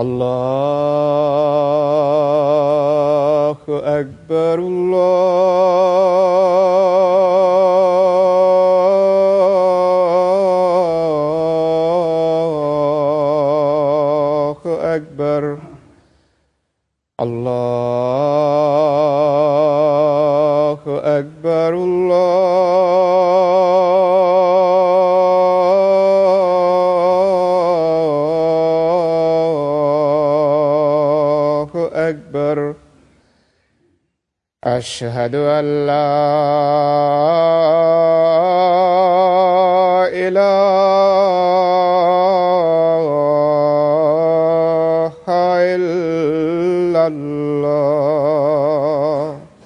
الله أكبر الله أكبر الله أكبر الله أكبر أشهد أن لا إله إلا الله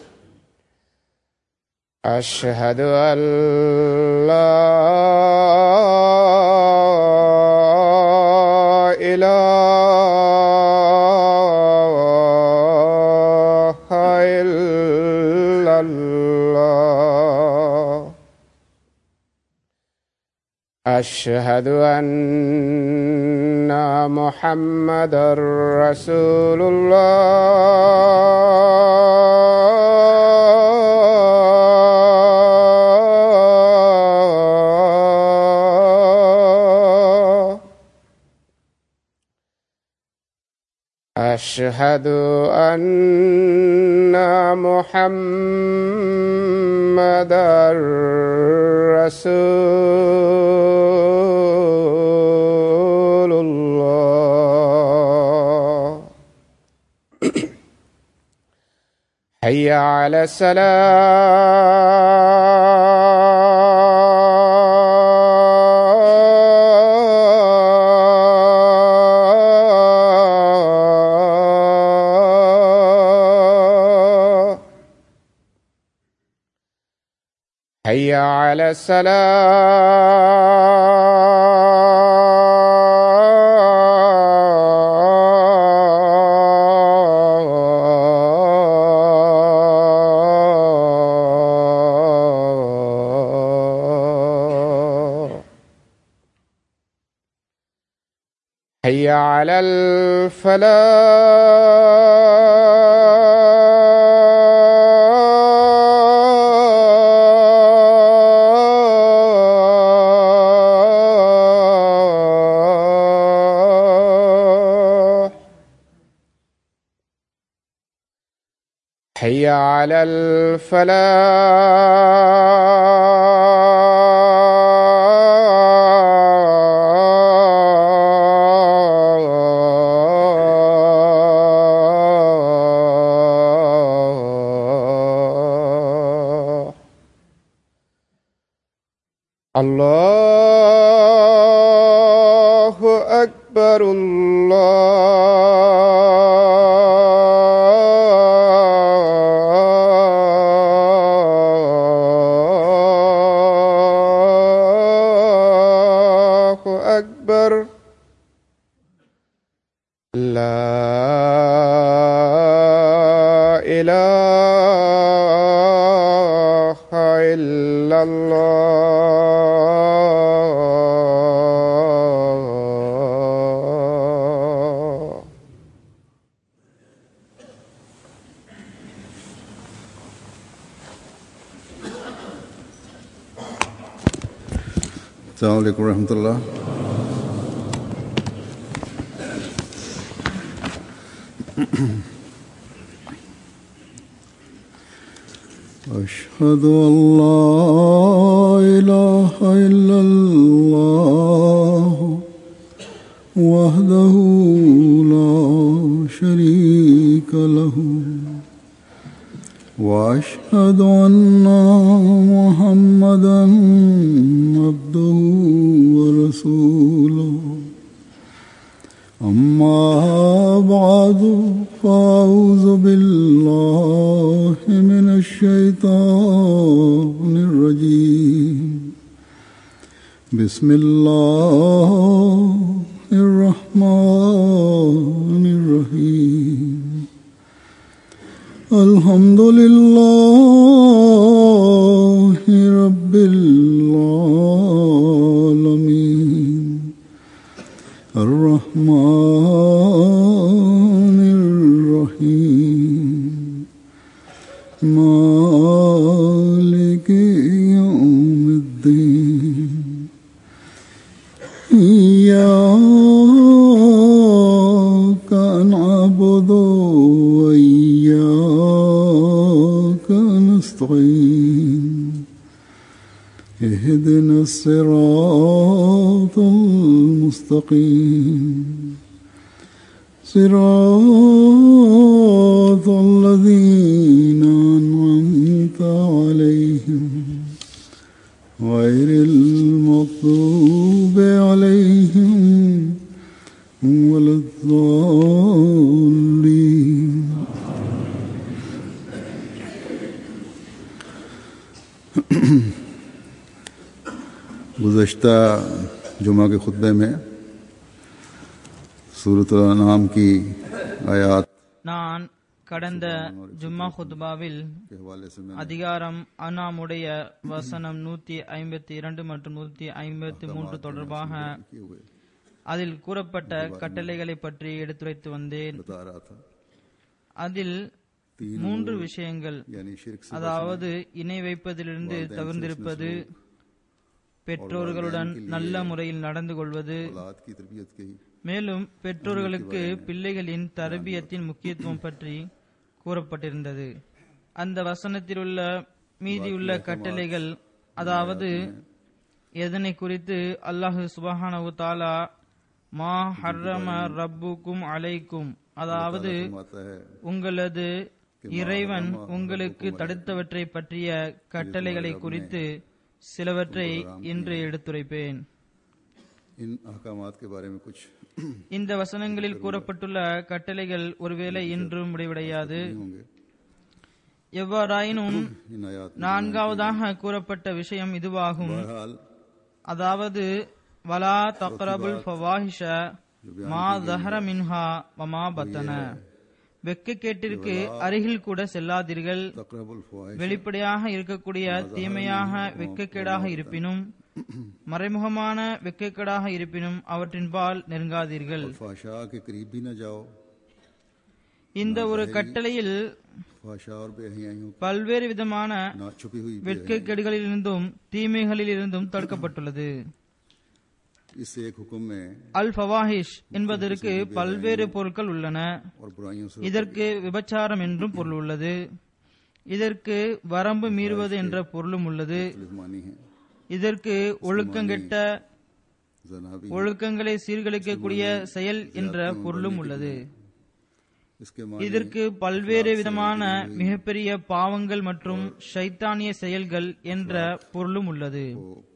أشهد أن لا إله إلا الله أشهد أن محمدًا رسول الله أشهد أن محمدًا رسول الله حي على الصلاة حي على الصلاة حي على الفلاح حي على الفلاح الله أكبر الله أكبر لا إله إلا الله السلام عليكم ورحمة الله. أشهد أن لا إله إلا الله وحده لا شريك له وأشهد أن محمدًا عبده ورسوله أما بعد فأعوذ بالله من الشيطان الرجيم بسم الله الرحمن الرحيم الحمد لله رب العالمين الرحمن الرحيم مالك يوم الدين إياك نعبد وإياك نستعين اهدنا الصراط المستقيم صراط الذين أنعمت عليهم غير المغضوب عليهم ولا الضالين. गुज़श्ता जुमा के खुतबे में सूरत अल-अनाम की आयात நான் கடந்த ஜும்மா குத்பாவில் के हवाले से मैं அதிகாரம் அனாமுடைய வசனம் 152 மற்றும் 153 தொடர்பாக किए हुए அதில் கூறப்பட்ட கட்டளைகளை பற்றி எடுத்துரைத்து வந்தேன். बता रहा था அதில் 3 விஷயங்கள், यानी शिर्क से அதாவது இணை வைப்பதிலிருந்து தவிர்ந்திருப்பது, பெற்றோர்களுடன் நல்ல முறையில் நடந்து கொள்வது, औलाद की तरबियत की மேலும் பெற்றோர்களுக்கு பிள்ளைகளின் தரபியத்தின் முக்கியத்துவம் பற்றி கூறப்பட்டிருந்தது. அந்த வசனத்தில் உள்ள மீதியுள்ள கட்டளைகள், அதாவது எதனை குறித்து அல்லாஹு சுப்ஹானஹு தஆலா மா ஹர்ரம ரப்புக்கும் அலைக்கும், அதாவது आता है உங்களது இறைவன் உங்களுக்கு தடுத்தவற்றை பற்றிய கட்டளைகளை குறித்து சிலவற்றை இன்று எடுத்துரைப்பேன். इन अहकामात के बारे में कुछ இந்த வசனங்களில் கூறப்பட்டுள்ள கட்டளைகள் ஒருவேளை இன்றும் முடிவடையாது. होंगे. எவ்வாறாயினும் इन आयात में நான்காவதாக கூறப்பட்ட விஷயம் இதுவாகும், बहरहाल அதாவது வலா தக்ரபுல் ஃபவாஹிஷ மா ஸஹர மின்ஹா வமா பத்தன, வெட்கக்கேட்டிற்கு அருகில் கூட செல்லாதீர்கள். तक़रबुल फ़वाहिश வெளிப்படையாக இருக்கக்கூடிய தீமையாக வெட்கக்கேடாக இருப்பினும் மறைமுகமான வெட்கக்கேடாக இருப்பினும் அவற்றின்பால் நெருங்காதீர்கள். फ़ाहिशा के करीब भी न जाओ. இந்த ஒரு கட்டளையில் फ़ाहिशा और बेहयाइयों பல்வேறு விதமான ना छुपी हुई வெட்கக்கேடுகளிலிருந்தும் தீமைகளிலிருந்தும் தடுக்கப்பட்டுள்ளது. इस एक हुक्म में அல் ஃபவாஹிஷ் என்பதற்கு பல்வேறு பொருட்கள் உள்ளன. और बुराइयों से இதற்கு விபச்சாரம் என்றும் பொருள் உள்ளது, இதற்கு வரம்பு மீறுவது என்ற பொருளும் உள்ளது, मानी है. இதற்கு ஒழுக்கங்கெட்ட ज़नाबी ஒழுக்கங்களை சீர்குலைக்கக்கூடிய செயல் என்ற பொருளும் உள்ளது. इसके मानी இதற்கு பல்வேறு விதமான மிகப்பெரிய பாவங்கள் மற்றும் ஷைத்தானிய செயல்கள் என்ற பொருளும் உள்ளது.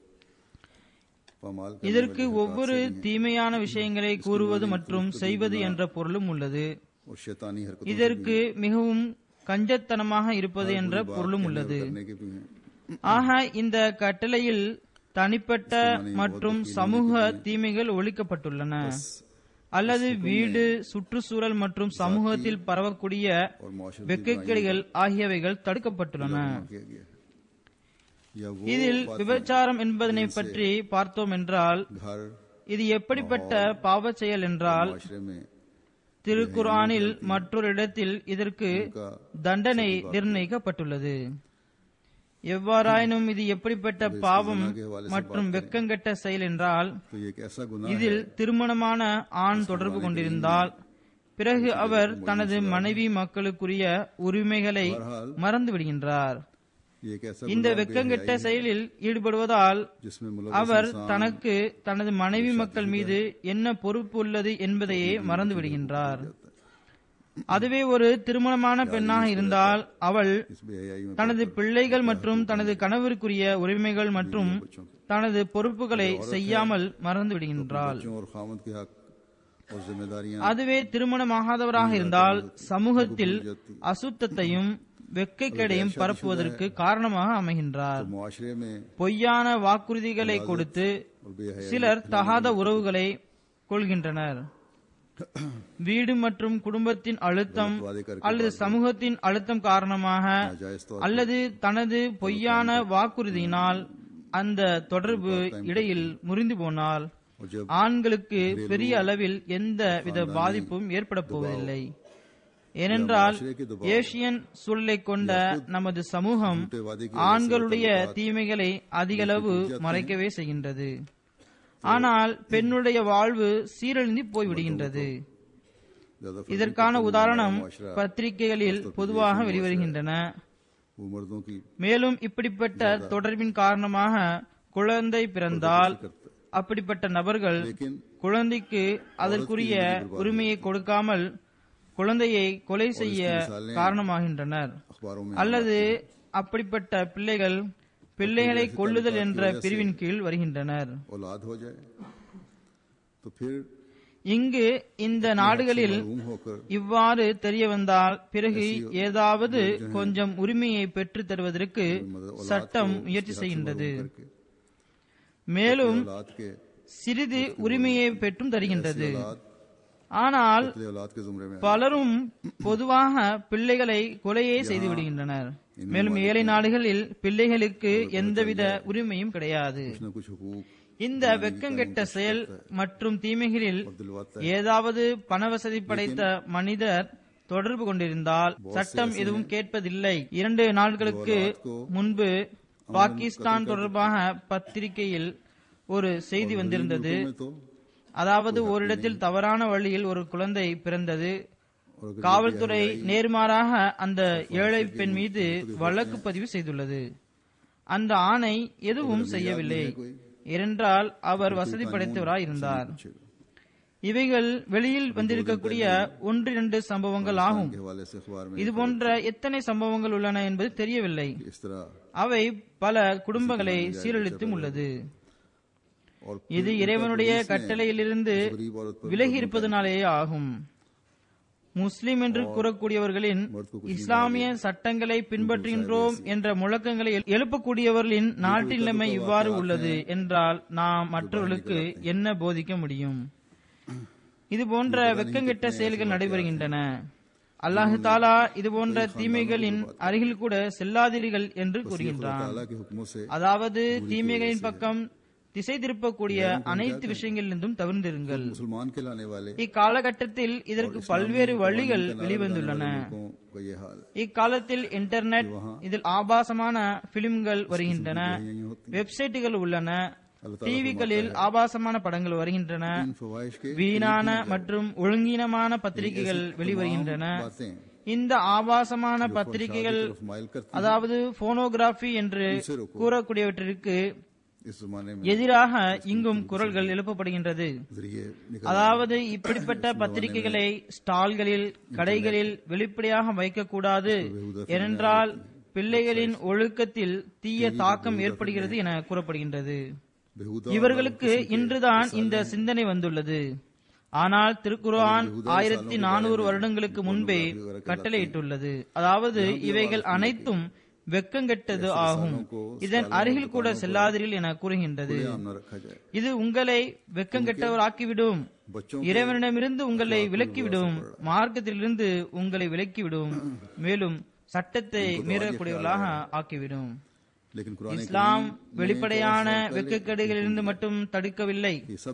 पामाल இதற்கு ஒவ்வொரு தீமையான விஷயங்களை கூறுவது மற்றும் செய்வது என்ற பொருளும் உள்ளது. और शैतानी हरकतों இதற்கு மிகவும் கஞ்சத்தனமாக இருப்பது என்ற பொருளும் உள்ளது. करने के भी हैं. ஆக இந்த கட்டளையில் தனிப்பட்ட மற்றும் சமூக தீமைகள் ஒழிக்கப்பட்டுள்ளன, அல்லது வீடு, சுற்றுச்சூழல் மற்றும் சமூகத்தில் பரவக்கூடிய और माशरे வெட்கக்கேடுகள் ஆகியவைகள் தடுக்கப்பட்டுள்ளன. किया गया है. या वो இதில் விபச்சாரம் என்பதனை பற்றி பார்த்தோம் என்றால், घर இது எப்படிப்பட்ட பாவச் செயல் என்றால், माशरे में திருக்குர்ஆனில் மற்றொரு இடத்தில் இதற்கு का தண்டனை நிர்ணயிக்கப்பட்டுள்ளது. எவ்வாறாயினும் இது எப்படிப்பட்ட பாவம் மற்றும் வெட்கங்கெட்ட செயல் என்றால், तो ये एक ऐसा गुनाह இதில் திருமணமான ஆண் தொடர்பு கொண்டிருந்தால் பிறகு அவர் தனது மனைவி மக்களுக்குரிய உரிமைகளை மறந்து விடுகின்றார். ये एक ऐसा இந்த வெட்கங்கெட்ட செயலில் ஈடுபடுவதால் जिसमें அவர் தனக்கு தனது மனைவி மக்கள் மீது என்ன பொறுப்பு உள்ளது என்பதையே மறந்து விடுகின்றார். அதுவே ஒரு திருமணமான பெண்ணாக இருந்தால் அவள் इस बेहयाई में தனது பிள்ளைகள் மற்றும் தனது கணவருக்குரிய உரிமைகள் மற்றும் தனது பொறுப்புகளை செய்யாமல் மறந்து விடுகின்றாள். बच्चों और खामद के हक और जिम्मेदारियां அதுவே திருமணமாகாதவராக இருந்தால் சமூகத்தில் அசுத்தத்தையும் வெட்கக்கேடையும் பரப்புவதற்கு காரணமாக அமைகின்றார். मुआशरे में பொய்யான வாக்குறுதிகளை கொடுத்து और बेहयाई சிலர் தகாத உறவுகளை கொள்கின்றனர். வீடு மற்றும் குடும்பத்தின் அழுத்தம் அல்லது சமூகத்தின் அழுத்தம் காரணமாக नाजायज तौर அல்லது தனது பொய்யான வாக்குறுதியினால் அந்த தொடர்பு இடையில் முறிந்து போனால் और जब ஆண்களுக்கு பெரிய அளவில் எந்த வித பாதிப்பும் ஏற்பட போவதில்லை. ஏனென்றால் ஏசியன் சூழலை கொண்ட நமது சமூகம் ஆண்களுடைய தீமைகளை அதிகளவு மறைக்கவே செய்கின்றது. ஆனால் பெண்ணுடைய வாழ்வு சீரழிந்து போய்விடுகின்றது. இதற்கான உதாரணம் பத்திரிகைகளில் பொதுவாக வெளிவருகின்றன. மேலும் இப்படிப்பட்ட தொடர்பின் காரணமாக குழந்தை பிறந்தால் அப்படிப்பட்ட நபர்கள் குழந்தைக்கு அதற்குரிய உரிமையை கொடுக்காமல் குழந்தையை கொலை செய்ய காரணமாகின்றனர். அல்லது அப்படிப்பட்ட பிள்ளைகளை கொல்லுதல் என்ற பிரிவின் கீழ் வருகின்றனர். இங்கு இந்த நாடுகளில் இவ்வாறு தெரிய வந்தால் பிறகு ஏதாவது கொஞ்சம் உரிமையை பெற்று தருவதற்கு சட்டம் முயற்சி செய்கின்றது. மேலும் சிறிது உரிமையை பெற்றும் தருகின்றது. ஆனால் பலரும் பொதுவாக பிள்ளைகளை கொலையே செய்து விடுகின்றனர். மேலும் ஏழை நாடுகளில் பிள்ளைகளுக்கு எந்தவித உரிமையும் கிடையாது. இந்த வெக்கங்கெட்ட செயல் மற்றும் தீமைகளில் ஏதாவது பணவசதி படைத்த மனிதர் தொடர்பு கொண்டிருந்தால் சட்டம் எதுவும் கேட்பதில்லை. 2 நாட்களுக்கு முன்பு பாகிஸ்தான் தொடர்பாக பத்திரிகையில் ஒரு செய்தி வந்திருந்தது. அதாவது ஓரிடத்தில் தவறான வழியில் ஒரு குழந்தை பிறந்தது. காவல்துறை நேர்மாறாக அந்த ஏழை பெண் மீது வழக்கு பதிவு செய்துள்ளது. அந்த ஆணை எதுவும் செய்யவில்லை. ஏனென்றால் அவர் வசதி படைத்தவராய் இருந்தார். இவைகள் வெளியில் வந்திருக்கக்கூடிய 1-2 சம்பவங்கள் ஆகும். இதுபோன்ற எத்தனை சம்பவங்கள் உள்ளன என்பது தெரியவில்லை. அவை பல குடும்பங்களை சீரழித்தும் உள்ளது. இது இறைவனுடைய கட்டளையிலிருந்து விலகி இருப்பதனாலேயே ஆகும். முஸ்லிம் என்று கூறக்கூடியவர்களின் இஸ்லாமிய சட்டங்களை பின்பற்றுகின்றோம் என்ற முழக்கங்களை எழுப்பக்கூடியவர்களின் நாட்டின் நிலைமை இவ்வாறு உள்ளது என்றால் நாம் மற்றவர்களுக்கு என்ன போதிக்க முடியும்? இதுபோன்ற வெக்கங்கெட்ட செயல்கள் நடைபெறுகின்றன. அல்லாஹு தாலா இதுபோன்ற தீமைகளின் அருகில் கூட செல்லாதீர்கள் என்று கூறுகின்றான். அதாவது தீமைகளின் பக்கம் திசை திருப்பக்கூடிய அனைத்து விஷயங்களிலிருந்தும் தவிர்ந்திருங்கள். இக்காலகட்டத்தில் இதற்கு பல்வேறு வழிகள் வெளிவந்துள்ளன. இக்காலத்தில் இன்டர்நெட், இதில் ஆபாசமான பிலிம்கள் வருகின்றன, வெப்சைட்டுகள் உள்ளன, டிவிகளில் ஆபாசமான படங்கள் வருகின்றன, வீணான மற்றும் ஒழுங்கீனமான பத்திரிகைகள் வெளிவருகின்றன. இந்த ஆபாசமான பத்திரிகைகள், அதாவது போனோகிராபி என்று கூறக்கூடியவற்றிற்கு எதிராக இங்கும் குரல்கள் எழுப்பப்படுகின்றது. அதாவது இப்படிப்பட்ட பத்திரிகைகளை ஸ்டால்களில், கடைகளில் வெளிப்படையாக வைக்கக்கூடாது. ஏனென்றால் பிள்ளைகளின் ஒழுக்கத்தில் தீய தாக்கம் ஏற்படுகிறது என கூறப்படுகின்றது. இவர்களுக்கு இன்றுதான் இந்த சிந்தனை வந்துள்ளது. ஆனால் திருக்குர்ஆன் 1400 வருடங்களுக்கு முன்பே கட்டளையிட்டுள்ளது. அதாவது இவைகள் அனைத்தும் வெக்கங்கெட்டது ஆகும். இதன் அருகில் கூட செல்லாதீர்கள் என கூறுகின்றது. இது உங்களை வெக்கங்கெட்டவராக்கிவிடும், இறைவனிடமிருந்து உங்களை விலக்கிவிடும், மார்க்கத்திலிருந்து உங்களை விலக்கிவிடும், மேலும் சட்டத்தை மீறக்கூடியவர்களாக ஆக்கிவிடும். இஸ்லாம் வெளிப்படையான வெக்கக்கேடுகளிலிருந்து மட்டும் தடுக்கவில்லை,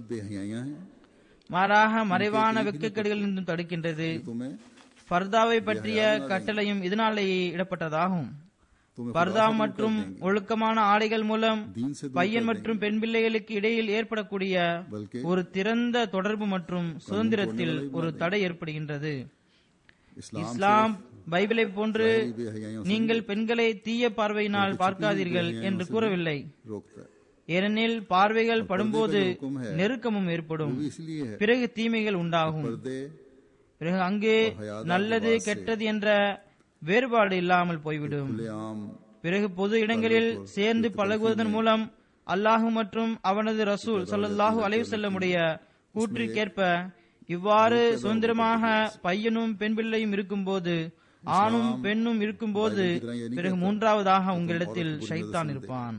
மாறாக மறைவான வெக்கக்கேடுகளிலிருந்தும் தடுக்கின்றது. பர்தாவை பற்றிய கட்டளையும் இதனாலேயே இடப்பட்டதாகும். பர்தா மற்றும் ஒழுக்கமான ஆடைகள் மூலம் பையன் மற்றும் பெண் பிள்ளைகளுக்கு இடையில் ஏற்படக்கூடிய ஒரு திறந்த தொடர்பு மற்றும் சுதந்திரத்தில் ஒரு தடை ஏற்படுகின்றது. இஸ்லாம் பைபிளை போன்று நீங்கள் பெண்களை தீய பார்வையினால் பார்க்காதீர்கள் என்று கூறவில்லை. ஏனெனில் பார்வைகள் படும்போது நெருக்கமும் ஏற்படும், பிறகு தீமைகள் உண்டாகும், பிறகு அங்கே நல்லது கெட்டது என்ற வேறுபாடு இல்லாமல் போய்விடும். பிறகு பொது இடங்களில் சேர்ந்து பழகுவதன் மூலம் அல்லாஹு மற்றும் அவனது ரசூல் ஸல்லல்லாஹு அலைஹி வஸல்லமுடைய கூற்றிற்கேற்ப இவ்வாறு சுதந்திரமாக பையனும் பெண் பிள்ளையும் இருக்கும்போது, ஆணும் பெண்ணும் இருக்கும்போது, பிறகு மூன்றாவதாக உங்களிடத்தில் ஷைத்தான் இருப்பான்.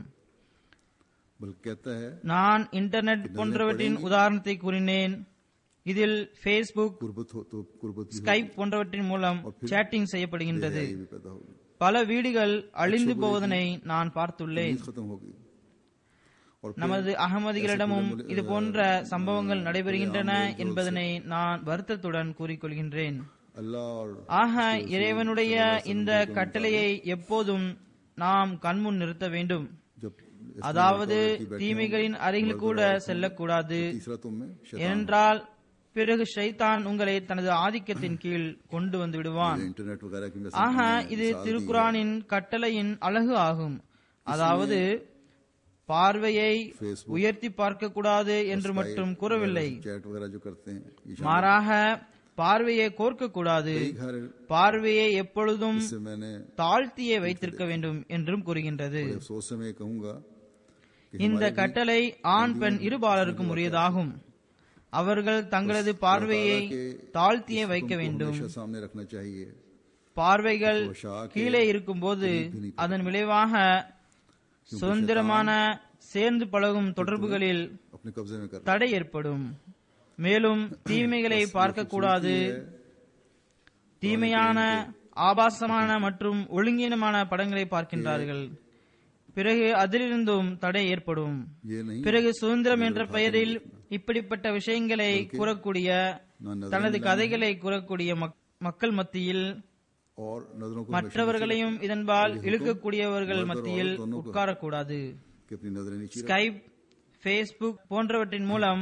நான் இன்டர்நெட் போன்றவற்றின் உதாரணத்தை கூறினேன். இதில் பேஸ்புக், ஸ்கைப் போன்றவற்றின் மூலம் சேட்டிங் செய்யப்படுகின்றது. பல வீடுகள் அழிந்து போவதனை நான் பார்த்துள்ளேன். நமது அகமதிகளிடமும் இது போன்ற சம்பவங்கள் நடைபெறுகின்றன என்பதனை நான் வருத்தத்துடன் கூறிக்கொள்கின்றேன். अल्लाह और ஆக இறைவனுடைய இந்த கட்டளையை எப்போதும் நாம் கண்முன் நிறுத்த வேண்டும். जब அதாவது தீமைகளின் அருகில் கூட செல்லக்கூடாது. तीसरा तुम में ஏனென்றால் பிறகு ஷைத்தான் உங்களை தனது ஆதிக்கத்தின் கீழ் கொண்டு வந்து விடுவான். इंटरनेट वगैरह की ஆக இது திருக்குரானின் கட்டளையின் அழகு ஆகும். அதாவது பார்வையை உயர்த்தி பார்க்க கூடாது என்று மட்டும் கூறவில்லை, चैट वगैरह जो करते हैं ये மாறாக பார்வையை கோர்க்க கூடாது, घर பார்வையை எப்பொழுதும் से मैंने தாழ்த்தியே வைத்திருக்க வேண்டும் என்றும் கூறுகின்றது. अफसोस से मैं कहूंगा இந்த கட்டளை ஆண் பெண் இருபாலருக்கும் உரியதாகும். அவர்கள் தங்களது பார்வையை தாழ்த்தியே வைக்க வேண்டும். हमेशा सामने रखना चाहिए. பார்வைகள் கீழே இருக்கும்போது அதன் விளைவாக சுதந்திரமான சேர்ந்து பழகும் தொடர்புகளில் अपने कब्जे में कर தடை ஏற்படும். மேலும் தீமைகளை பார்க்கக்கூடாது. தீமையான ஆபாசமான மற்றும் ஒழுங்கீனமான படங்களை பார்க்கின்றார்கள். பிறகு அதிலிருந்தும் தடை ஏற்படும். ये नहीं பிறகு சுதந்திரம் என்ற பெயரில் இப்படிப்பட்ட விஷயங்களை கூறக்கூடிய தனது கதைகளை கூறக்கூடிய மக்கள் மத்தியில் और नजरों को மற்றவர்களையும் இதன்பால் இழுக்கக்கூடியவர்கள் மத்தியில் உட்காரக்கூடாது. कि अपनी नजरें नीचे ஸ்கைப், பேஸ்புக் போன்றவற்றின் மூலம்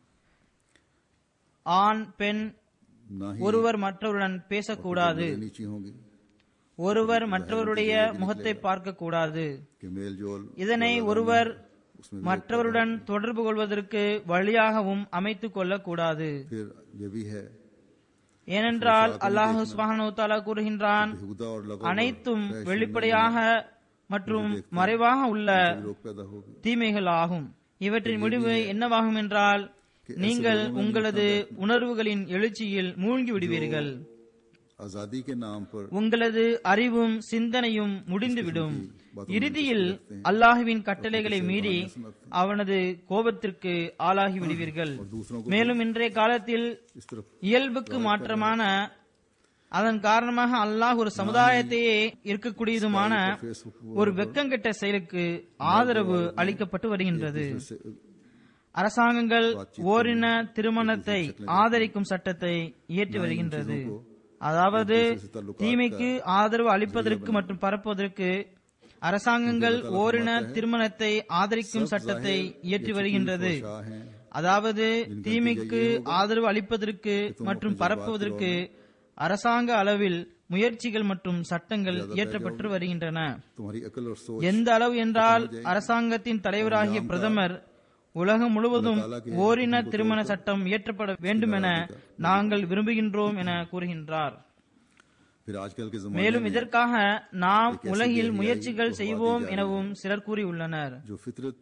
ஆண் பெண் ना ही ஒருவர் மற்றவருடன் பேசக்கூடாது. नीची होंगी ஒருவர் மற்றவருடைய முகத்தை பார்க்க கூடாது. कि मेल जोल இதனை ஒருவர் மற்றவருடன் தொடர்பு கொள்வதற்கு வழியாகவும் அமைத்துக் கொள்ளக்கூடாது. फिर ये भी है ஏனென்றால் அல்லாஹ் சுப்ஹானஹு வ தஆலா கூறுகின்றான், बेहुदा और लगा அனைத்தும் வெளிப்படையாக மற்றும் மறைவாக உள்ள लोग पैदा होगी. தீமைகள் ஆகும். இவற்றின் முடிவு என்னவாகும் என்றால் நீங்கள் உங்களது உணர்வுகளின் எழுச்சியில் மூழ்கி விடுவீர்கள். आजादी के नाम पर உங்களது அறிவும் சிந்தனையும் முடிந்துவிடும். இறுதியில் அல்லாஹுவின் கட்டளைகளை மீறி அவனது கோபத்திற்கு ஆளாகி விடுவீர்கள். மேலும் இன்றைய காலத்தில் इस तरफ இயல்புக்கு மாற்றமான அதன் காரணமாக அல்லாஹ் ஒரு சமுதாயத்தையே இருக்கக்கூடியதுமான ஒரு வெக்கங்கெட்ட செயலுக்கு ஆதரவு அளிக்கப்பட்டு வருகின்றது. அரசாங்கங்கள் ஓரின திருமணத்தை ஆதரிக்கும் சட்டத்தை இயற்றி வருகின்றது. அதாவது தீமைக்கு ஆதரவு அளிப்பதற்கு மற்றும் பரப்புவதற்கு அரசாங்கங்கள் ஓரின திருமணத்தை ஆதரிக்கும் சட்டத்தை இயற்றி வருகின்றது. அதாவது தீமைக்கு ஆதரவு அளிப்பதற்கு மற்றும் பரப்புவதற்கு அரசாங்க அளவில் முயற்சிகள் மற்றும் சட்டங்கள் இயற்றப்பட்டு வருகின்றன. तुम्हारी अकल और सोच எந்த அளவு என்றால் அரசாங்கத்தின் தலைவராகிய பிரதமர் உலகம் முழுவதும் ஓரின திருமண சட்டம் இயற்றப்பட வேண்டும் என நாங்கள் விரும்புகின்றோம் என கூறுகின்றார். फिर आजकल के जमाने மேலும் இதற்காக நாம் உலகில் முயற்சிகள் செய்வோம் எனவும் சிலர் கூறியுள்ளனர். जो फितरत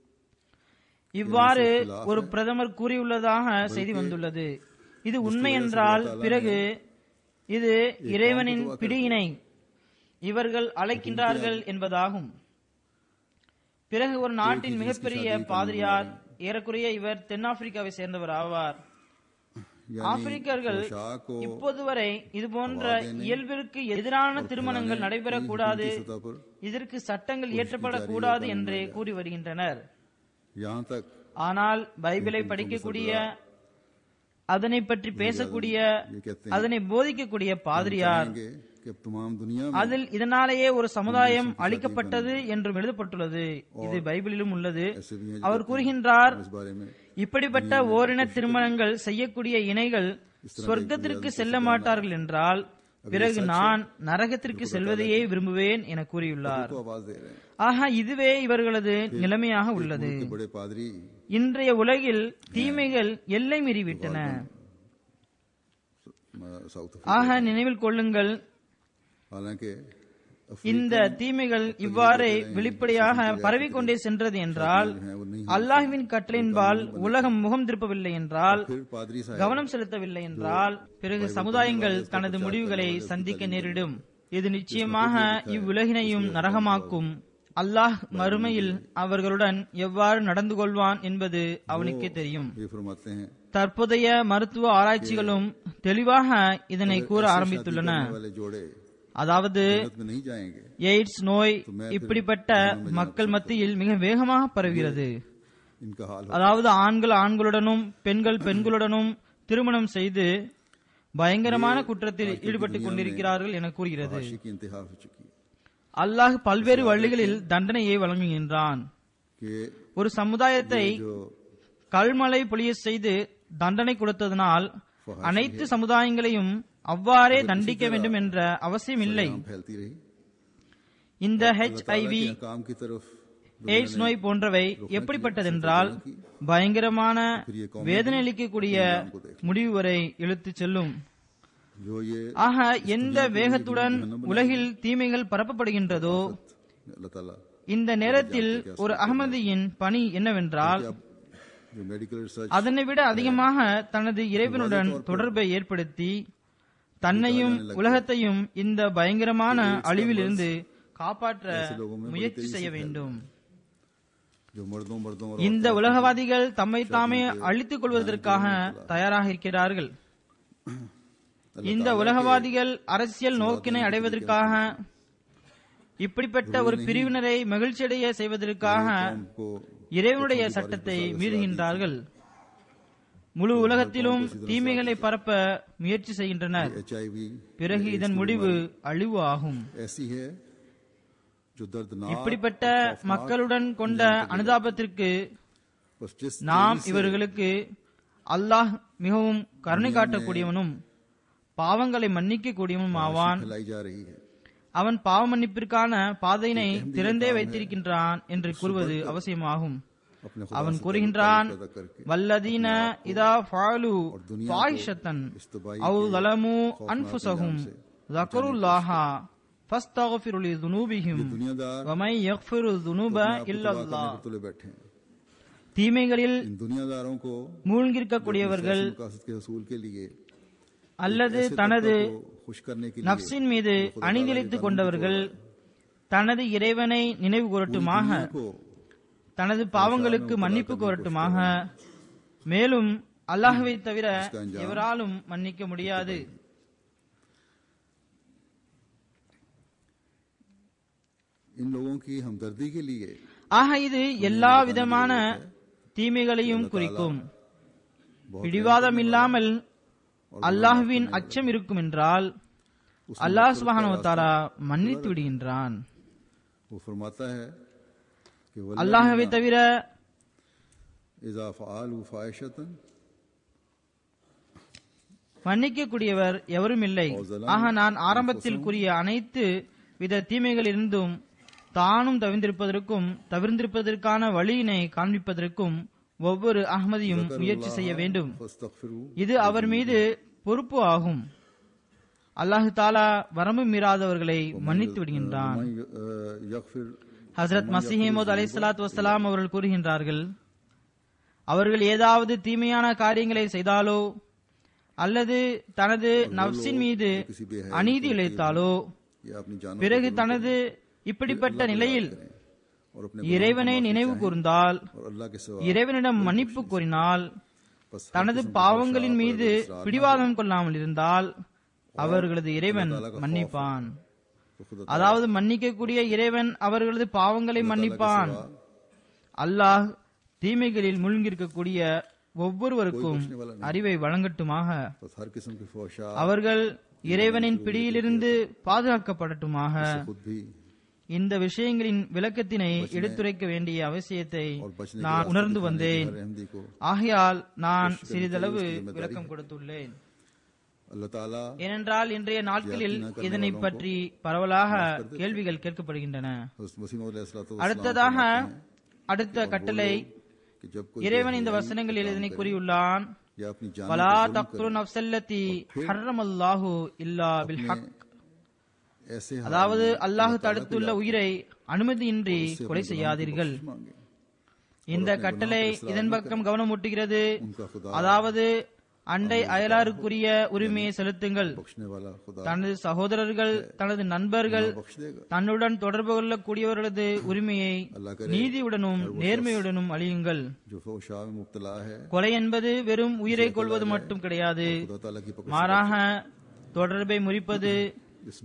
இவ்வாறு ஒரு பிரதமர் கூறியுள்ளதாக செய்தி வந்துள்ளது. இது உண்மை என்றால் பிறகு இது இறைவனின் பிடியினை இவர்கள் அழைக்கின்றார்கள் என்பதாகும். பிறகு ஒரு நாட்டின் மிகப்பெரிய பாதிரியார், ஏறக்குறைய இவர் தென்னாப்பிரிக்காவை சேர்ந்தவர் ஆவார். ஆப்பிரிக்கர்கள் இப்போது வரை இதுபோன்ற இயல்பிற்கு எதிரான திருமணங்கள் நடைபெறக்கூடாது, இதற்கு சட்டங்கள் இயற்றப்படக்கூடாது என்றே கூறி வருகின்றனர். यहाँ तक ஆனால் பைபிளை படிக்கக்கூடிய, அதனை பற்றி பேசக்கூடிய, அதனை போதிக்கக்கூடிய பாதிரியார் कि अब तमाम दुनिया में அதில் இதனாலேயே ஒரு சமுதாயம் அளிக்கப்பட்டது என்றும் எழுதப்பட்டுள்ளது. இது பைபிளிலும் உள்ளது. அவர் கூறுகின்றார், इस बारे में இப்படிப்பட்ட ஓரின திருமணங்கள் செய்யக்கூடிய இணைகள் சொர்க்கத்திற்கு செல்ல மாட்டார்கள் என்றால் பிறகு நான் நரகத்திற்கு செல்வதையே விரும்புவேன் என கூறியுள்ளார். तो आवाज दे रहे हैं ஆக இதுவே இவர்களது நிலைமையாக உள்ளது. कि बड़े पादरी இன்றைய உலகில் தீமைகள் எல்லை மீறிவிட்டன. साउथ ஆக நினைவில் கொள்ளுங்கள், हालांकि இந்த தீமைகள் இவ்வாறே வெளிப்படையாக பரவிக்கொண்டே சென்றது என்றால், அல்லாஹ்வின் கட்டளையின்பால் உலகம் முகம் திருப்பவில்லை என்றால், फिर पादरी साहब கவனம் செலுத்தவில்லை என்றால் பிறகு சமுதாயங்கள் தனது முடிவுகளை சந்திக்க நேரிடும். இது நிச்சயமாக இவ்வுலகினையும் நரகமாக்கும். அல்லாஹ் மறுமையில் அவர்களுடன் எவ்வாறு நடந்து கொள்வான் என்பது அவனுக்கே தெரியும். ये फरमाते हैं தற்போதைய மருத்துவ ஆராய்ச்சிகளும் தெளிவாக இதனை கூற ஆரம்பித்துள்ளன. वाले जोड़े அதாவது जन्नत में नहीं जाएंगे எய்ட்ஸ் நோய் இப்படிப்பட்ட மக்கள் மத்தியில் மிக வேகமாக பரவுகிறது. इनका हाल हो। அதாவது ஆண்கள் ஆண்களுடனும் பெண்கள் பெண்களுடனும் திருமணம் செய்து பயங்கரமான குற்றத்தில் ஈடுபட்டுக் கொண்டிருக்கிறார்கள் என கூறுகிறது. फहाशी की इंतहा हो चुकी है அல்லாஹ் பல்வேறு வழிகளில் தண்டனையை வழங்குகின்றான். कि ஒரு சமுதாயத்தை जो கல்மழை பொழிய செய்து தண்டனை கொடுத்ததனால் அனைத்து சமுதாயங்களையும் அவ்வாறே தண்டிக்க வேண்டும் என்ற அவசியம் இல்லை. यहाँ फैलती रही, இந்த HIV काम की तरफ எய்ட்ஸ் நோய் போன்றவை எப்படிப்பட்டதென்றால் பயங்கரமான வேதனை அளிக்கக்கூடிய முடிவு வரை இழுத்துச் செல்லும். जो ये ஆக எந்த வேகத்துடன் உலகில் தீமைகள் பரப்பப்படுகின்றதோ अल्लाह ताला இந்த நேரத்தில் ஒரு அகமதியின் பணி என்னவென்றால் जो मेडिकल रिसर्च அதனை விட அதிகமாக தனது இறைவனுடன் தொடர்பை ஏற்படுத்தி தன்னையும் உலகத்தையும் இந்த பயங்கரமான அழிவிலிருந்து காப்பாற்ற முயற்சி செய்ய வேண்டும். जो मर्दों और இந்த உலகவாதிகள் தம்மை தாமே அழித்துக் கொள்வதற்காக தயாராக இருக்கிறார்கள். இந்த உலகவாதிகள் அரசியல் நோக்கினை அடைவதற்காக இப்படிப்பட்ட ஒரு பிரிவினரை மகிழ்ச்சியடைய செய்வதற்காக को இறைவனுடைய சட்டத்தை மீறுகின்றார்கள். முழு உலகத்திலும் தீமைகளை பரப்ப முயற்சி செய்கின்றனர். HIV பிறகு இதன் முடிவு அழிவு ஆகும். ऐसी है जो दर्दनाक இப்படிப்பட்ட மக்களுடன் கொண்ட அனுதாபத்திற்கு बस जिस நாம் இவர்களுக்கு அல்லாஹ் மிகவும் கருணை காட்டக்கூடியவனும் பாவங்களை மன்னிக்க கூடியவனும் ஆவான். फैलाई जा रही है, அவன் பாவ மன்னிப்பிற்கான பாதையினை திறந்தே வைத்திருக்கின்றான் என்று கூறுவது அவசியமாகும். अपने அவன் கூறுகின்றான், पैदा करके வல்லதீன இதா ஃபாலு ஃபாஹிஷத்தன் அவ் ஸலமு அன்ஃபுஸஹும் ذكرுல்லாஹ ஃபஸ்தக்ஃபிரு லிதுனூபிஹிம் दुनियादार வமை யக்ஃபிரு ذுனூப இல்லல்லாஹ். तुले बैठे हैं। தீமைகளில் इन दुनियादारों को மூழ்கியிருக்கக்கூடியவர்கள் मकासद के हसूल के लिए அல்லது தனது खुश करने के लिए நப்சின் மீது அணிதிழைத்துக் கொண்டவர்கள் தனது இறைவனை நினைவு கூறட்டுமாக, को தனது பாவங்களுக்கு மன்னிப்பு கோரட்டுமாக. மேலும் அல்லாஹ்வை தவிர எவராலும் மன்னிக்க முடியாது. इन लोगों की हमदर्दी के लिए ஆக இது எல்லா விதமான தீமைகளையும் குறிக்கும். பிடிவாதம் இல்லாமல் அல்லாஹ்வின் அச்சம் இருக்கும் என்றால் அல்லாஹ் சுப்ஹானஹு வ தஆலா மன்னித்து விடுகின்றான். वो फरमाता है कि அல்லாஹ்வை தவிர इज़ा फ़अलू फ़ाहिशतन மன்னிக்கக்கூடியவர் எவரும் இல்லை. ஆக நான் ஆரம்பத்தில் கூறிய அனைத்து வித தீமைகளிலிருந்தும் தானும் தவிர்ந்திருப்பதற்கான வழியினை காண்பிப்பதற்கும் ஒவ்வொரு அஹ்மதியும் முயற்சி செய்ய வேண்டும். फस्तग़फिरू இது அவர் மீது பொறுப்பு ஆகும். அல்லாஹு தாலா வரம்பு மீறாதவர்களை மன்னித்து விடுகின்றான். यग़फिर ஹஸ்ரத் மஸீஹ் மவ்ஊத் அலைஹிஸ்ஸலாத்து வஸ்ஸலாம் அவர்கள் கூறுகின்றார்கள், அவர்கள் ஏதாவது தீமையான காரியங்களை செய்தாலோ அல்லது தனது நஃப்ஸின் மீது அநீதி இழைத்தாலோ या अपनी जान பிறகு தனது இப்படிப்பட்ட நிலையில் और अपने இறைவனை நினைவு கூர்ந்தால், और अल्लाह के सिवा இறைவனிடம் மன்னிப்பு கோரினால், बस தனது பாவங்களின் மீது பிடிவாதம் கொள்ளாமல் இருந்தால் அவர்களது இறைவன் மன்னிப்பான். तो खुदा அதாவது மன்னிக்கக்கூடிய இறைவன் அவர்களது பாவங்களை மன்னிப்பான். அல்லாஹ் தீமைகளில் மூழ்கியிருக்கக்கூடிய ஒவ்வொருவருக்கும் அறிவை வழங்கட்டுமாக. बस हर किस्म की फहशा அவர்கள் இறைவனின் பிடியிலிருந்து பாதுகாக்கப்படட்டுமாக. खुद भी இந்த விஷயங்களின் விளக்கத்தினை எடுத்துரைக்க வேண்டிய அவசியத்தை और बचने நான் உணர்ந்து வந்தேன். रहमदी को ஆகையால் நான் சிறிதளவு விளக்கம் கொடுத்துள்ளேன். अल्लाह ताला ஏனென்றால் இன்றைய நாட்களில் இதனை பற்றி பரவலாக கேள்விகள் கேட்கப்படுகின்றன. हज़रत मसीह मौऊद अलैहिस्सलातु அடுத்ததாக அடுத்த கட்டளை कि जब कोई இறைவன் இந்த வசனங்களில் இதனை கூறியுள்ளான், या अपनी जान வலா தக்ரு நஃப்ஸல்லதி ஹர்ரமல்லாஹு இல்லா பில் ஹக். ऐसे அதாவது அல்லாஹ் தடுத்துள்ள உயிரை அனுமதியின்றி கொலை செய்யாதீர்கள். मांगे இந்த கட்டளை இதன் பக்கம் கவனம் ஊட்டுகிறது. उनका खुदा அதாவது அண்டை அயலாருக்குரிய உரிமையை செலுத்துங்கள். बख्शने वाला खुदा தனது சகோதரர்கள், தனது நண்பர்கள், बख्श देगा। தன்னுடன் தொடர்பு கொள்ளக்கூடியவர்களது உரிமையை நீதியுடனும் நேர்மையுடனும் அழியுங்கள். जो फहशा में मुब्तला है கொலை என்பது வெறும் உயிரை கொள்வது மட்டும் கிடையாது. खुदा ताला की पकड़ மாறாக தொடர்பை முறிப்பது,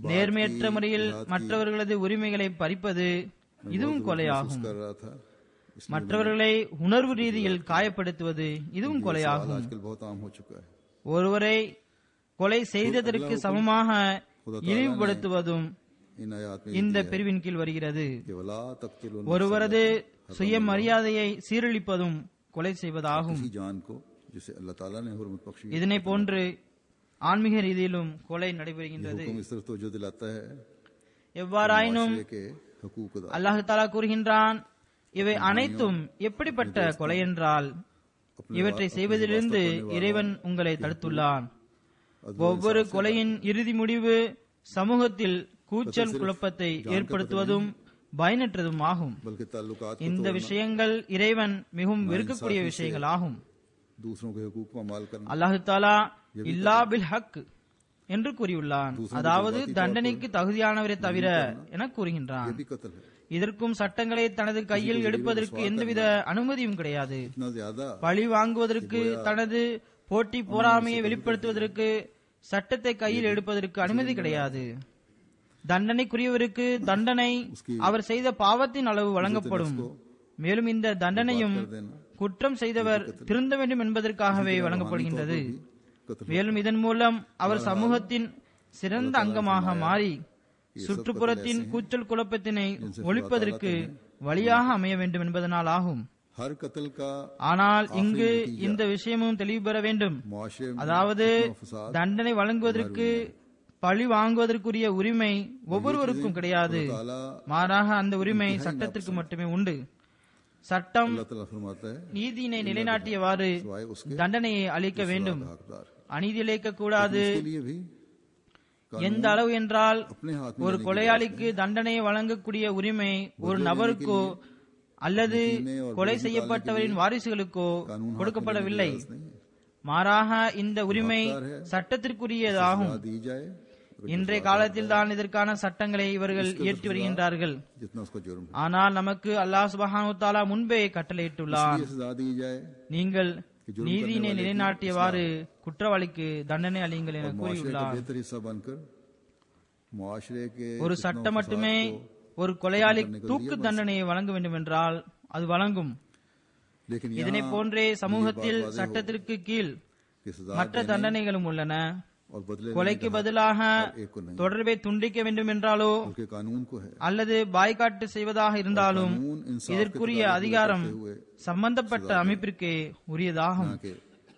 நேர்மையற்ற முறையில் மற்றவர்களது உரிமைகளை பறிப்பது, இதுவும் கொலையாகும். कर रहा था மற்றவர்களை உணர்வு ரீதியில் காயப்படுத்துவது இதுவும் கொலையாகும். आजकल बहुत आम हो चुका है। ஒருவரை கொலை செய்ததற்கு சமமாக இழிவுபடுத்துவதும் इन आयात में இந்த பிரிவின் கீழ் வருகிறது. कि वला तक़्तुलून ஒருவரது சுயமரியாதையை சீரழிப்பதும் கொலை செய்வதாகும். किसी जान को जिसे अल्लाह ताला ने हुर्मत बख्शी है। இதனை போன்று ஆன்மீக ரீதியிலும் கொலை நடைபெறுகின்றது. हुक्म इस तरफ तवज्जो दिलाता है எவ்வாறாயினும் माशरे के हुकूक अदा அல்லாஹ் தஆலா கூறுகின்றான், இவை அனைத்தும் எப்படிப்பட்ட கொலை என்றால் இவற்றை செய்வதிலிருந்து இறைவன் உங்களை தடுத்துள்ளான். ஒவ்வொரு கொலையின் இறுதி முடிவு சமூகத்தில் கூச்சல் குழப்பத்தை ஏற்படுத்துவதும் பயனற்றதும் ஆகும். बल्कि ताल्लुकात को இந்த விஷயங்கள் இறைவன் மிகவும் வெறுக்கக்கூடிய விஷயங்கள் ஆகும். दूसरों के हुकूक को अमाल करना அல்லாஹ் தஆலா இல்லா பில் ஹக் என்று கூறியுள்ளான். அதாவது தண்டனைக்கு தகுதியானவரை தவிர என கூறுகின்றான். ये भी कत्ल है। இதற்கும் சட்டங்களை தனது கையில் எடுப்பதற்கு எந்தவித அனுமதியும் கிடையாது. इतना ज्यादा பழி வாங்குவதற்கு, தனது போட்டி பொறாமையை வெளிப்படுத்துவதற்கு, சட்டத்தை கையில் எடுப்பதற்கு அனுமதி கிடையாது. தண்டனைக்குரியவருக்கு தண்டனை அவர் செய்த பாவத்தின் அளவு வழங்கப்படும். மேலும் இந்த தண்டனையும் குற்றம் செய்தவர் திருந்த வேண்டும் என்பதற்காகவே வழங்கப்படுகின்றது. மேலும் இதன் மூலம் அவர் சமூகத்தின் சிறந்த அங்கமாக மாறி சுற்றுப்புறத்தின் கூச்சல் குழப்பத்தினை ஒழிப்பதற்கு வழியாக அமைய வேண்டும் என்பதனால் ஆகும். हर कत्ल का ஆனால் இங்கு இந்த விஷயமும் தெளிவு பெற வேண்டும். मुआशरे में அதாவது தண்டனை வழங்குவதற்கு, பழி வாங்குவதற்குரிய உரிமை ஒவ்வொருவருக்கும் கிடையாது. மாறாக அந்த உரிமை சட்டத்திற்கு மட்டுமே உண்டு. சட்டம் अल्लाह ताला फरमाता है நீதியினை நிலைநாட்டியவாறு सिवाय उसके தண்டனையை அளிக்க வேண்டும். हकदार அநீதி இழைக்க கூடாது. इसके लिए भी எந்த அளவு என்றால் अपने हाथ में ஒரு கொலையாளிக்கு தண்டனையை வழங்கக்கூடிய உரிமை ஒரு நபருக்கோ அல்லது கொலை செய்யப்பட்டவரின் வாரிசுகளுக்கோ கொடுக்கப்படவில்லை. மாறாக இந்த உரிமை சட்டத்திற்குரியதாகும். दी जाए இன்றைய காலத்தில் தான் இதற்கான சட்டங்களை இவர்கள் இயற்றி வருகின்றார்கள். जितना उसका जुर्म है ஆனால் நமக்கு அல்லாஹ் சுப்ஹானஹு வ தஆலா முன்பே கட்டளையிட்டுள்ளார், ये सजा दी जाए நீங்கள் நீதியினை நிலைநாட்டியவாறு குற்றவாளிக்கு தண்டனை அளியுங்கள் என मुआशरे का கூறியுள்ளார். बेहतर हिस्सा बनकर मुआशरे के ஒரு சட்டம் மட்டுமே ஒரு கொலையாளி தூக்கு தண்டனையை வழங்க வேண்டும் என்றால் அது வழங்கும். लेकिन இதனை यहाँ போன்றே சமூகத்தில் சட்டத்திற்கு கீழ் कि सजा மற்ற தண்டனைகளும் உள்ளன. और बदले கொலைக்கு பதிலாக एक को नहीं தொடர்பை துண்டிக்க வேண்டும் என்றாலோ बल्कि कानून को है அல்லது பாய்காட்டு செய்வதாக இருந்தாலும் कानून इंसाफ के இதற்குரிய तकाजे அதிகாரம் करते हुए சம்பந்தப்பட்ட அமைப்பிற்கே உரியதாகும். ना के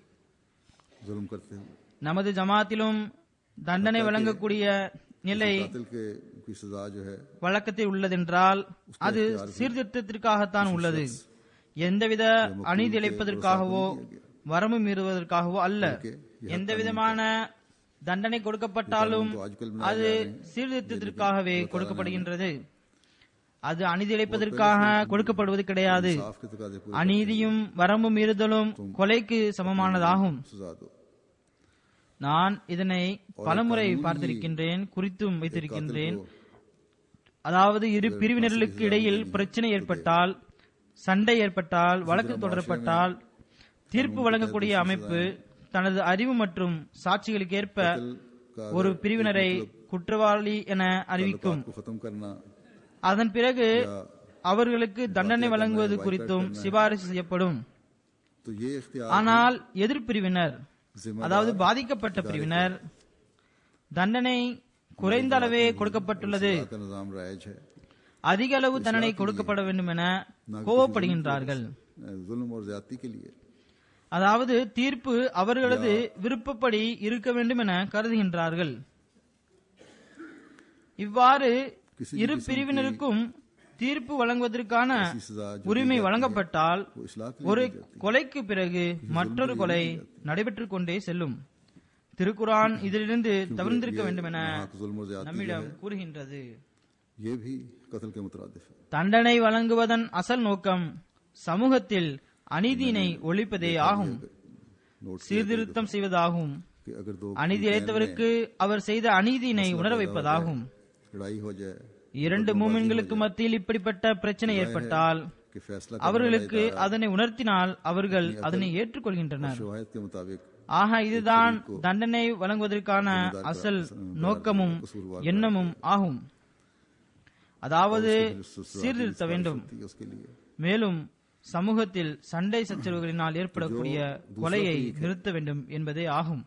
जुल्म करते हुए நமது ஜமாத்திலும் தண்டனை வழங்கக்கூடிய நிலை कातिल के की सजा जो है வழக்கத்தில் உள்ளதென்றால் அது சீர்திருத்தத்திற்காகத்தான் உள்ளது. எந்தவித அநீதி இழைப்பதற்காகவோ வரம்பு மீறுவதற்காகவோ அல்ல. எந்தவிதமான தண்டனை கொடுக்கப்பட்டாலும் அது சீர்திருத்தத்திற்காகவே கொடுக்கப்படுகின்றது. அது அநீதி இழைப்பதற்காக கொடுக்கப்படுவது கிடையாது. इंसाफ के तकाजे पूरे அநீதியும் வரம்பு மீறுதலும் கொலைக்கு சமமானதாகும். सजा दो। நான் இதனை பலமுறை பார்த்திருக்கின்றேன், குறித்தும் வைத்திருக்கின்றேன். அதாவது இரு பிரிவினர்களுக்கு இடையில் பிரச்சனை ஏற்பட்டால், சண்டை ஏற்பட்டால், வழக்கு தொடரப்பட்டால் தீர்ப்பு வழங்கக்கூடிய அமைப்பு தனது அறிவு மற்றும் சாட்சிகளுக்கு ஏற்ப ஒரு பிரிவினரை குற்றவாளி என அறிவிக்கும். को खत्म करना அதன் பிறகு அவர்களுக்கு தண்டனை வழங்குவது குறித்தும் சிபாரிசு செய்யப்படும். तो ये इख्तियार ஆனால் எதிர்பிரிவினர், அதாவது பாதிக்கப்பட்ட பிரிவினர், தண்டனை குறைந்த அளவே கொடுக்கப்பட்டுள்ளது, का निजाम राइज है, அதிக அளவு தண்டனை கொடுக்கப்பட வேண்டும் என கோபப்படுகின்றார்கள். जुल्म और ज्यादती के लिए அதாவது தீர்ப்பு அவர்களது விருப்பப்படி இருக்க வேண்டும் என கருதுகின்றார்கள். இவ்வாறு இரு பிரிவினருக்கும் தீர்ப்பு வழங்குவதற்கான உரிமை வழங்கப்பட்டால் ஒரு கொலைக்கு பிறகு மற்றொரு கொலை நடைபெற்றுக் கொண்டே செல்லும். திருக்குர்ஆன் இதிலிருந்து தவிர்த்திருக்க வேண்டும் என जुल्म और ज्यादती நம்மிடம் கூறுகின்றது. ये भी कत्ल के मुतरादिफ है। தண்டனை வழங்குவதன் அசல் நோக்கம் சமூகத்தில் அநீதியினை ஒழிப்பதே ஆகும், नोट சீர்திருத்தம் செய்வதாகும். कि अगर दो அநீதி இழைத்தவருக்கு அவர் செய்த அநீதியினை உணர வைப்பதாகும். लड़ाई हो जाए இரண்டு மூமின்களுக்கு மத்தியில் இப்படிப்பட்ட பிரச்சனை ஏற்பட்டால் कि फैसला அவர்களுக்கு அதனை உணர்த்தினால் அவர்கள் அதனை ஏற்றுக்கொள்கின்றனர். शवाहिद के मुताबिक ஆக இதுதான் தண்டனை வழங்குவதற்கான அசல் நோக்கமும் எண்ணமும் ஆகும். அதாவது சீர்திருத்த வேண்டும். उसके लिए மேலும் சமூகத்தில் சண்டை சச்சரவுகளினால் ஏற்படக்கூடிய கொலையை நிறுத்த வேண்டும் என்பதே ஆகும்.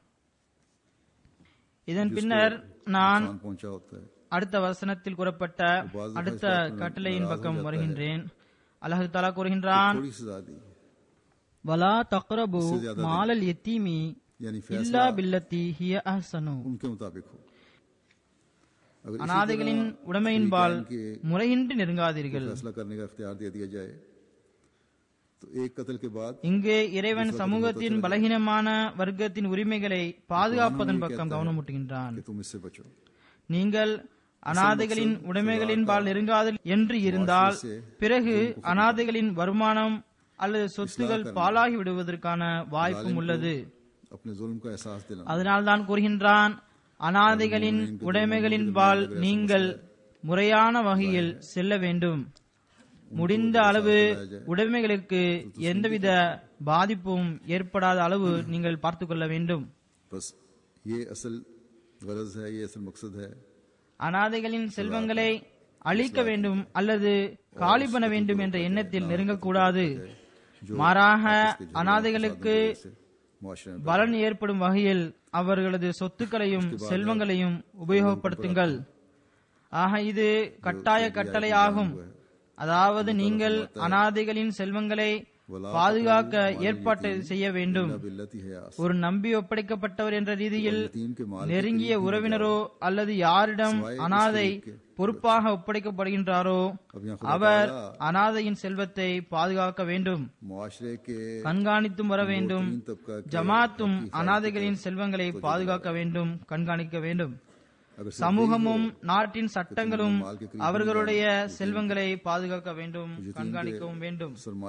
இதன் பின்னர் நான் पहुंचा होता है। அடுத்த வசனத்தில் கூறப்பட்ட அடுத்த கட்டளையின் பக்கம் வருகின்றேன். அல்லாஹ் தஆலா கூறுகின்றான், थोड़ी सजा दी வலா தக்ரபு மாலல் யதீமி यानी இல்லா பில்லத்தி ஹிய அஹ்சனு. उनके मुताबिक हो। अगर அனாதைகளின் உடைமையின்பால் முறையின்றி நெருங்காதீர்கள். फैसला करने का इख्तियार दे दिया जाए तो एक कत्ल के बाद இங்கு இறைவன் சமூகத்தின் பலகீனமான வர்க்கத்தின் உரிமைகளை பாதுகாப்பதன் பக்கம் கவனமூட்டுகின்றான். कि तुम इससे बचो। நீங்கள் அனாதைகளின் உடைமைகளின்பால் நெருங்காது என்று இருந்தால் பிறகு அனாதைகளின் வருமானம் அல்லது சொத்துகள் பாழாகி விடுவதற்கான வாய்ப்பும் உள்ளது. अपने जुल्म का एहसास दिलाना। அதனால்தான் கூறுகின்றான், அனாதைகளின் உடைமைகளின்பால் நீங்கள் முறையான வகையில் செல்ல வேண்டும். முடிந்த அளவு உடைமைகளுக்கு எந்தவித பாதிப்பும் ஏற்படாத அளவு நீங்கள் பார்த்துக் கொள்ள வேண்டும். बस ये असल गरज है, ये असल मकसद है। அனாதைகளின் செல்வங்களை அழிக்க வேண்டும் அல்லது காலி பண்ண வேண்டும் என்ற எண்ணத்தில் நெருங்கக்கூடாது. மாறாக அனாதைகளுக்கு பலன் ஏற்படும் வகையில் அவர்களது சொத்துக்களையும் செல்வங்களையும் உபயோகப்படுத்துங்கள். ஆக இது கட்டாய கட்டளையாகும். அதாவது நீங்கள் அனாதைகளின் செல்வங்களை பாதுகாக்க ஏற்பாடு செய்ய வேண்டும். ஒரு நம்பி ஒப்படைக்கப்பட்டவர் என்ற ரீதியில் நெருங்கிய உறவினரோ அல்லது யாரிடம் அனாதை பொறுப்பாக ஒப்படைக்கப்படுகின்றாரோ அவர் அனாதையின் செல்வத்தை பாதுகாக்க வேண்டும், கண்காணித்தும் வர வேண்டும். ஜமாத்தும் அனாதைகளின் செல்வங்களை பாதுகாக்க வேண்டும், கண்காணிக்க வேண்டும். சமூகமும் நாட்டின் சட்டங்களும் அவர்களுடைய செல்வங்களை பாதுகாக்க வேண்டும், கண்காணிக்கவும் வேண்டும்.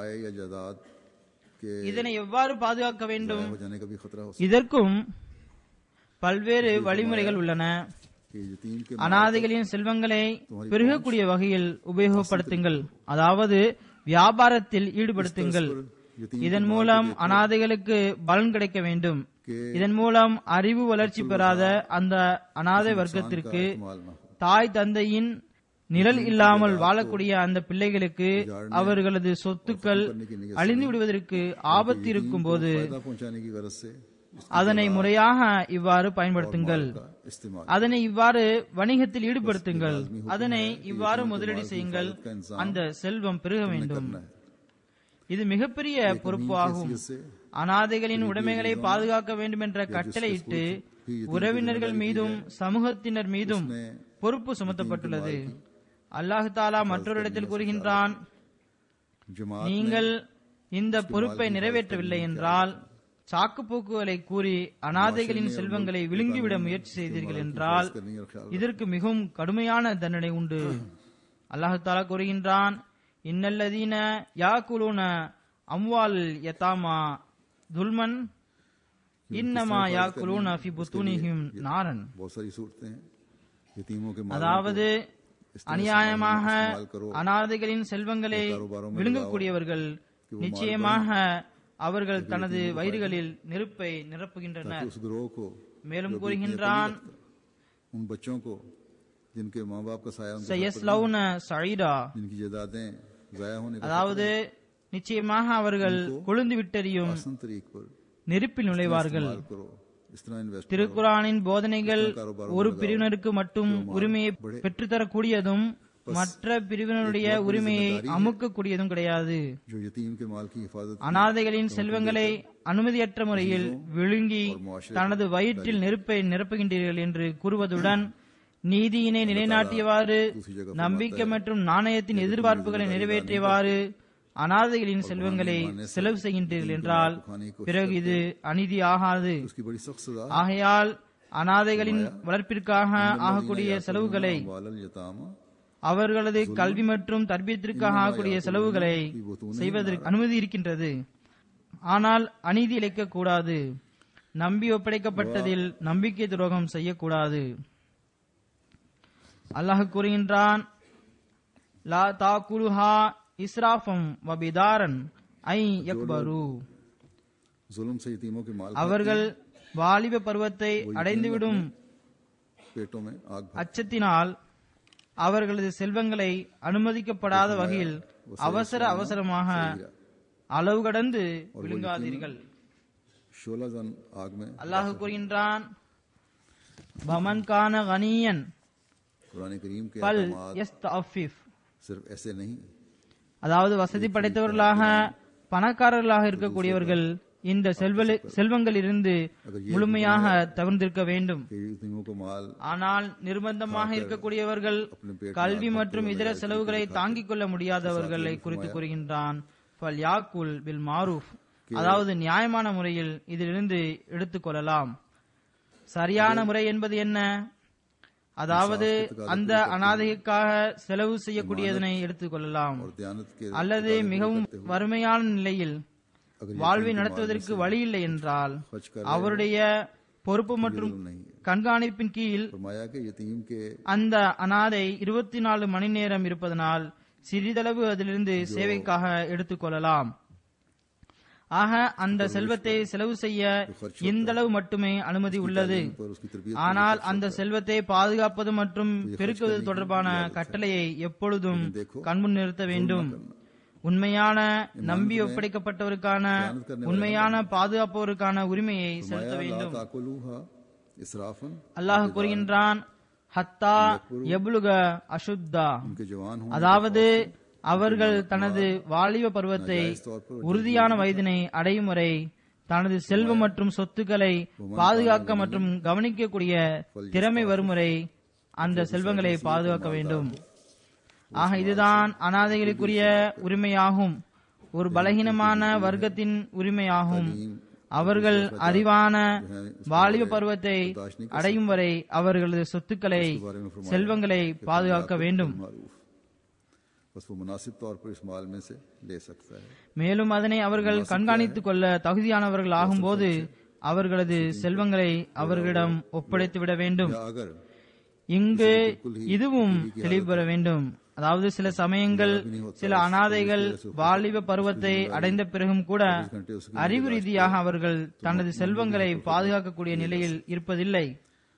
இதனை எவ்வாறு பாதுகாக்க வேண்டும்? இதற்கும் பல்வேறு வழிமுறைகள் உள்ளன. அனாதைகளின் செல்வங்களை பெருகக்கூடிய வகையில் உபயோகப்படுத்துங்கள், அதாவது வியாபாரத்தில் ஈடுபடுத்துங்கள். இதன் மூலம் அனாதைகளுக்கு பலன் கிடைக்க வேண்டும். இதன் மூலம் அறிவு வளர்ச்சி பெறாத அந்த அனாதை வர்க்கத்திற்கு, தாய் தந்தையின் நிழல் இல்லாமல் வாழக்கூடிய அந்த பிள்ளைகளுக்கு அவர்களது சொத்துக்கள் அழிந்து விடுவதற்கு ஆபத்து இருக்கும் போது அதனை முறையாக இவ்வாறு பயன்படுத்துங்கள். அதனை இவ்வாறு வணிகத்தில் ஈடுபடுத்துங்கள். அதனை இவ்வாறு முதலீடு செய்யுங்கள். அந்த செல்வம் பெருக வேண்டும். இது மிகப்பெரிய பொறுப்பு ஆகும். அனாதைகளின் உடைமைகளை பாதுகாக்க வேண்டும் என்ற கட்டளையிட்டு உறவினர்கள் மீதும் சமூகத்தினர் மீதும் பொறுப்பு சுமத்தப்பட்டுள்ளது. அல்லாஹ் தஆலா மற்றொரு இடத்தில் கூறுகின்றான், நீங்கள் இந்த பொறுப்பை நிறைவேற்றவில்லை என்றால், சாக்குப்போக்குகளை கூறி அனாதைகளின் செல்வங்களை விழுங்கிவிட முயற்சி செய்தீர்கள் என்றால் இதற்கு மிகவும் கடுமையான தண்டனை உண்டு. அல்லாஹ் தஆலா கூறுகின்றான், இன்னல்லதீன யாக்குலூன அம்வால் யதாமா துல்மன் இன்னமா யாக்குலூன ஃபி புத்தூனிஹிம் நாரன். அதாவது அநியாயமாக அனாதைகளின் செல்வங்களை விழுங்கக்கூடியவர்கள் நிச்சயமாக அவர்கள் தனது வயிறுகளில் நெருப்பை நிரப்புகின்றனர். மேலும் கூறுகின்றான், அதாவது நிச்சயமாக அவர்கள் கொழுந்து விட்டறியும் நெருப்பில் நுழைவார்கள். திருக்குரானின் போதனைகள் ஒரு பிரிவினருக்கு மட்டும் உரிமையை பெற்றுத்தரக்கூடியதும் மற்ற பிரிவினருடைய உரிமையை அமுக்கக்கூடியதும் கிடையாது. அனாதைகளின் செல்வங்களை அனுமதியற்ற முறையில் விழுங்கி தனது வயிற்றில் நெருப்பை நிரப்புகின்றீர்கள் என்று கூறுவதுடன் நீதியினை நிலைநாட்டியவாறு நம்பிக்கை மற்றும் நாணயத்தின் எதிர்பார்ப்புகளை நிறைவேற்றியவாறு அனாதைகளின் செல்வங்களை செலவு செய்கின்றீர்கள் என்றால் பிறகு இது அநீதி ஆகாது. ஆகையால் அனாதைகளின் வளர்ப்பிற்காக ஆகக்கூடிய செலவுகளை, அவர்களது கல்வி மற்றும் தர்பியத்திற்காக ஆகக்கூடிய செலவுகளை செய்வதற்கு அனுமதி இருக்கின்றது. ஆனால் அநீதி இழைக்க கூடாது. நம்பி ஒப்படைக்கப்பட்டதில் நம்பிக்கை துரோகம் செய்யக்கூடாது. அல்லாஹ் கூறுகின்றான், லா தாக்குலுஹா இஸ்ராஃபம் வபிதாரன் ஐ யக்பரு. அவர்கள் வாலிப பருவத்தை அடைந்துவிடும் அச்சத்தினால் அவர்களது செல்வங்களை அனுமதிக்கப்படாத வகையில் அவசரமாக அளவு கடந்து விழுங்காதீர்கள். शोला जन आग में அல்லாஹ் கூறுகின்றான், பமன் கான கனியன் कुरान करीम के பல் अहकामात யஸ்தஅஃபிஃப், सिर्फ ऐसे नहीं, அதாவது வசதி படைத்தவர்களாக பணக்காரர்களாக இருக்கக்கூடியவர்கள் இந்த செல்வங்களிலிருந்து முழுமையாக தவிர்த்திருக்க வேண்டும். कि यतीमों को माल ஆனால் நிர்பந்தமாக இருக்கக்கூடியவர்கள், கல்வி மற்றும் இதர செலவுகளை தாங்கிக் கொள்ள முடியாதவர்களை குறித்து கூறுகின்றான். ஃபல் யாக்குல் பில் மாரூஃப், அதாவது நியாயமான முறையில் இதிலிருந்து எடுத்துக் கொள்ளலாம். சரியான முறை என்பது என்ன? அதாவது அந்த அனாதைக்காக செலவு செய்யக்கூடியதனை எடுத்துக் கொள்ளலாம், और दयानत के அல்லது மிகவும் வறுமையான நிலையில் வாழ்வை நடத்துவதற்கு வழி இல்லை என்றால் அவருடைய பொறுப்பு மற்றும் கண்காணிப்பின் கீழ் फरमाया कि यतीम के அந்த அனாதை 24 மணி நேரம் இருப்பதனால் சிறிதளவு அதிலிருந்து சேவைக்காக எடுத்துக் கொள்ளலாம். ஆக அந்த செல்வத்தை செலவு செய்ய இந்தளவு மட்டுமே அனுமதி உள்ளது. पर उसकी तरबियत ஆனால் அந்த செல்வத்தை பாதுகாப்பது மற்றும் பெருக்குவது தொடர்பான கட்டளையை எப்பொழுதும் கண்முன் நிறுத்த வேண்டும். உண்மையான நம்பி ஒப்படைக்கப்பட்டவருக்கான உண்மையான பாதுகாப்பவருக்கான உரிமையை செலுத்த வேண்டும். ताकुलूहा इसराफन, அல்லாஹ் கூறுகின்றான், ஹத்தா யப்லுக அஷுத்தா, उनके जवान हों அதாவது அவர்கள் தனது வாலிப பருவத்தை உறுதியான வயதினை அடையும் வரை தனது செல்வம் மற்றும் சொத்துக்களை பாதுகாக்க மற்றும் கவனிக்கக்கூடிய திறமை வரும் வரை அந்த செல்வங்களை பாதுகாக்க வேண்டும். ஆக இதுதான் அனாதைகளுக்குரிய உரிமையாகும், ஒரு பலகீனமான வர்க்கத்தின் உரிமையாகும். அவர்கள் அறிவான வாலிப பருவத்தை அடையும் வரை அவர்களது சொத்துக்களை செல்வங்களை பாதுகாக்க வேண்டும். बस वो मुनासिब तौर पर इस माल में से ले सकता है. மேலும் அதனை அவர்கள் கண்காணித்துக் கொள்ள தகுதியானவர்கள் ஆகும்போது அவர்களது செல்வங்களை அவர்களிடம் ஒப்படைத்து விட வேண்டும். या अगर இங்கு இதுவும் தெளிவு பெற வேண்டும். அதாவது சில சமயங்கள் சில அனாதைகள் வாலிப பருவத்தை அடைந்த பிறகும் கூட அறிவு ரீதியாக அவர்கள் தனது செல்வங்களை பாதுகாக்கக்கூடிய நிலையில் இருப்பதில்லை.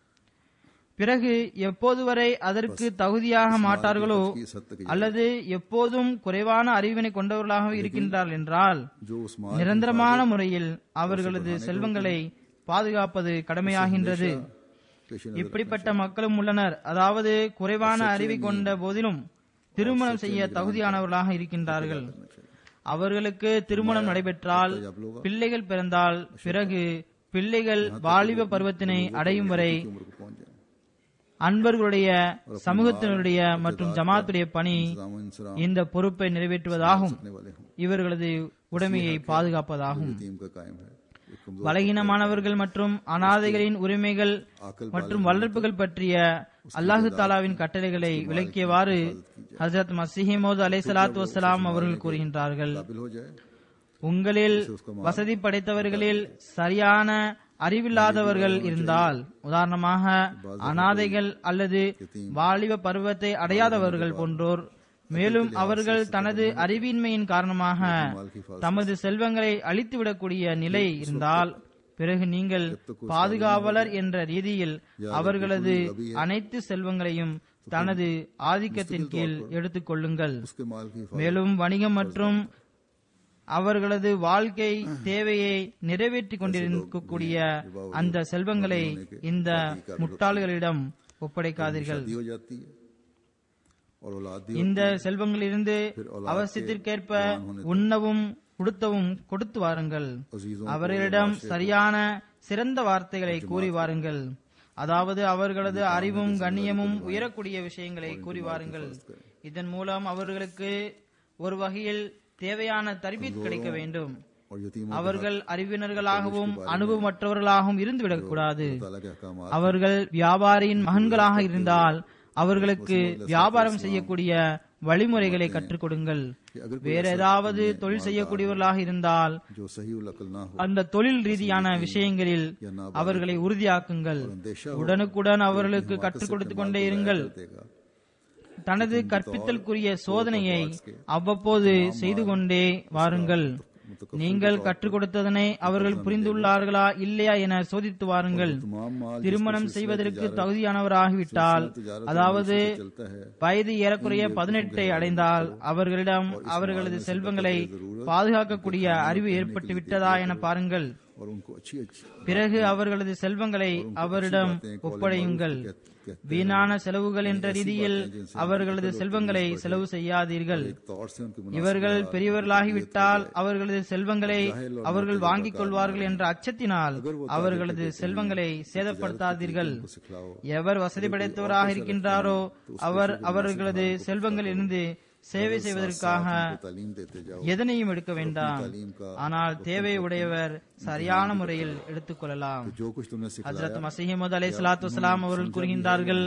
பிறகு எப்போது வரை அதற்கு தகுதியாக மாட்டார்களோ அல்லது எப்போதும் குறைவான அறிவினை கொண்டவர்களாக இருக்கின்றார்கள் என்றால் जो उस माल நிரந்தரமான முறையில் அவர்களது செல்வங்களை பாதுகாப்பது கடமையாகின்றது. இப்படிப்பட்ட மக்களும் உள்ளனர், அதாவது குறைவான அறிவை கொண்ட போதிலும் திருமணம் செய்ய தகுதியானவர்களாக இருக்கின்றார்கள். அவர்களுக்கு திருமணம் நடைபெற்றால், பிள்ளைகள் பிறந்தால், பிறகு பிள்ளைகள் வாலிப பருவத்தினை அடையும் வரை उम्र को पहुंच जाए, அன்பர்களுடைய சமூகத்தினருடைய மற்றும் ஜமாத்துடைய பணி இந்த பொறுப்பை நிறைவேற்றுவதாகும். இவர்களது உடைமையை பாதுகாப்பதாகும். यतीम का कायम है. एक कमजोर பலகீனமானவர்கள் மற்றும் அனாதைகளின் உரிமைகள் மற்றும் வளர்ப்புகள் பற்றிய அல்லாஹு தாலாவின் கட்டளைகளை விளக்கியவாறு ஹஜரத் மஸீஹ் மவ்ஊத் அலைஹிஸ்ஸலாத்து வஸ்ஸலாம் அவர்கள் கூறுகின்றார்கள், काबिल हो जाए, உங்களில் வசதி படைத்தவர்களில் சரியான அறிவில்லாதவர்கள் இருந்தால், உதாரணமாக அனாதைகள் அல்லது வாலிப பருவத்தை அடையாதவர்கள் போன்றோர், மேலும் அவர்கள் தனது அறிவின்மையின் காரணமாக தமது செல்வங்களை அழித்துவிடக்கூடிய நிலை இருந்தால், பிறகு நீங்கள் பாதுகாவலர் என்ற ரீதியில் அவர்களது அனைத்து செல்வங்களையும் தனது ஆதிக்கத்தின் கீழ் எடுத்துக் கொள்ளுங்கள். उसके माल की மேலும் வணிகம் மற்றும் அவர்களது வாழ்க்கை தேவையை நிறைவேற்றிக் கொண்டிருக்கக்கூடிய அந்த செல்வங்களை இந்த முட்டாள்களிடம் ஒப்படைக்காதீர்கள். हिफाजत हो जाती है और औलाद दी இந்த செல்வங்களிலிருந்து அவசியத்திற்கேற்ப உண்ணவும் உடுத்தவும் கொடுத்து வாருங்கள். அவர்களிடம் சரியான சிறந்த வார்த்தைகளை கூறி வாருங்கள். அதாவது அவர்களது அறிவும் கண்ணியமும் உயரக்கூடிய விஷயங்களை கூறி வாருங்கள். இதன் மூலம் அவர்களுக்கு ஒரு வகையில் தேவையான தர்பீத் கிடைக்க வேண்டும். और यतीमों அவர்கள் அறிவினர்களாகவும் அனுபவமற்றவர்களாகவும் இருந்துவிடக்கூடாது. ताला के अहकामात அவர்கள் வியாபாரியின் மகன்களாக இருந்தால் அவர்களுக்கு வியாபாரம் செய்யக்கூடிய வழிமுறைகளை கற்றுக் கொடுங்கள். வேற ஏதாவது தொழில் செய்யக்கூடியவர்களாக இருந்தால் जो सही उल अकल ना हो, அந்த தொழில் ரீதியான விஷயங்களில் அவர்களை உறுதியாக்குங்கள். உடனுக்குடன் அவர்களுக்கு கற்றுக் கொடுத்துக் கொண்டே இருங்கள். देगा தனது கற்பித்தலுக்குரிய சோதனையை அவ்வப்போது செய்து கொண்டே வாருங்கள். நீங்கள் கற்றுக் கொடுத்ததனை அவர்கள் புரிந்துள்ளார்களா இல்லையா என சோதித்து வாருங்கள். திருமணம் செய்வதற்கு தகுதியானவராகிவிட்டால், அதாவது வயது ஏறக்குறைய 18 அடைந்தால், அவர்களிடம் அவர்களது செல்வங்களை பாதுகாக்கக்கூடிய அறிவு ஏற்பட்டு விட்டதா என பாருங்கள். பிறகு அவர்களது செல்வங்களை அவரிடம் ஒப்படையுங்கள். வீணான செலவுகள் என்ற ரீதியில் அவர்களது செல்வங்களை செலவு செய்யாதீர்கள். இவர்கள் பெரியவர்களாகிவிட்டால் அவர்களது செல்வங்களை அவர்கள் வாங்கிக் கொள்வார்கள் என்ற அச்சத்தினால் அவர்களது செல்வங்களை சேதப்படுத்தாதீர்கள். எவர் வசதி படைத்தவராக இருக்கின்றாரோ அவர் அவர்களது செல்வங்களிலிருந்து சேவை செய்வதற்காக எதனையும் எடுக்க வேண்டாம். ஆனால் தேவை உடையவர் சரியான முறையில் எடுத்துக் கொள்ளலாம். ஹஜ்ரத் மஸீஹ் மவ்ஊத் அலைஹிஸ்ஸலாத்து வஸ்ஸலாம் அவர்கள் கூறுகின்றார்கள்,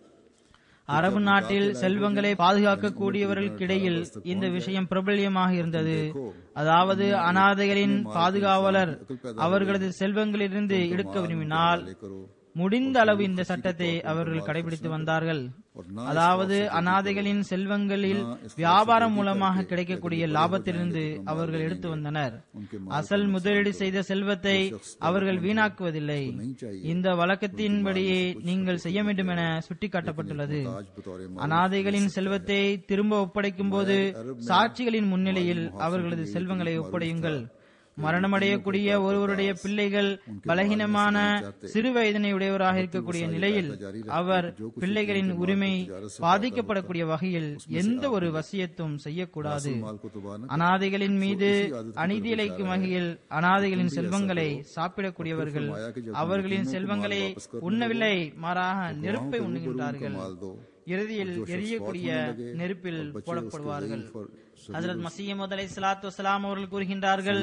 அரபு நாட்டில் செல்வங்களை பாதுகாக்க கூடியவர்களுக்கிடையில் இந்த விஷயம் பிரபல்யமாக இருந்தது. அதாவது அனாதைகளின் பாதுகாவலர் அவர்களது செல்வங்களிலிருந்து எடுக்க விரும்பினால் முடிந்த அளவு இந்த சட்டத்தை அவர்கள் கடைபிடித்து வந்தார்கள். அதாவது அனாதைகளின் செல்வங்களில் வியாபாரம் மூலமாக கிடைக்கக்கூடிய லாபத்திலிருந்து அவர்கள் எடுத்து வந்தனர். அசல் முதலீடு செய்த செல்வத்தை அவர்கள் வீணாக்குவதில்லை. இந்த வழக்கத்தின்படியே நீங்கள் செய்ய வேண்டும் என சுட்டிக்காட்டப்பட்டுள்ளது. அனாதைகளின் செல்வத்தை திரும்ப ஒப்படைக்கும் போது சாட்சிகளின் முன்னிலையில் அவர்களது செல்வங்களை ஒப்படையுங்கள். மரணமடையக்கூடிய ஒருவருடைய பிள்ளைகள் பலகீனமான சிறு வயதினையுடையவராக இருக்கக்கூடிய நிலையில் அவர் பிள்ளைகளின் உரிமை பாதிக்கப்படக்கூடிய வகையில் எந்த ஒரு வசியத்தும் செய்யக்கூடாது. அனாதைகளின் மீது அநீதி இழைக்கும் வகையில் அனாதைகளின் செல்வங்களை சாப்பிடக்கூடியவர்கள் அவர்களின் செல்வங்களை உண்ணவில்லை, மாறாக நெருப்பை உண்ணுகின்றார்கள். இறுதியில் எரியக்கூடிய நெருப்பில் போடப்படுவார்கள். ஹஜ்ரத் மஸீஹ் மவ்ஊத் அலைஹிஸ்ஸலாத்து வஸ்ஸலாம் அவர்கள் கூறுகின்றார்கள்,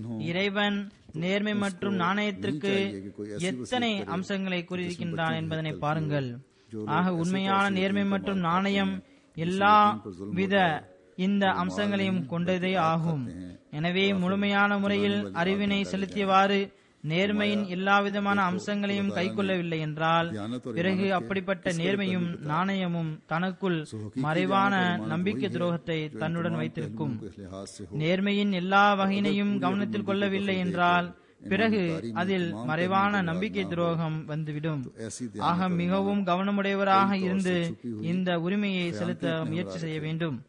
இறைவன் நேர்மை மற்றும் நாணயத்திற்கு எத்தனை அம்சங்களை கூறியிருக்கின்றான் என்பதனை பாருங்கள். ஆக உண்மையான நேர்மை மற்றும் நாணயம் எல்லா வித இந்த அம்சங்களையும் கொண்டதே ஆகும். எனவே முழுமையான முறையில் அறிவினை செலுத்தியவாறு நேர்மையின் எல்லா விதமான அம்சங்களையும் கைக்கொள்ளவில்லை என்றால் பிறகு அப்படிப்பட்ட நேர்மையும் நாணயமும் தனக்குள் மறைவான நம்பிக்கை துரோகத்தை தன்னுடன் வைத்திருக்கும். நேர்மையின் எல்லா வகையினையும் கவனத்தில் கொள்ளவில்லை என்றால் பிறகு அதில் மறைவான நம்பிக்கை துரோகம் வந்துவிடும். ஆக மிகவும் கவனமுடையவராக இருந்து இந்த உரிமையை செலுத்த முயற்சி செய்ய வேண்டும்.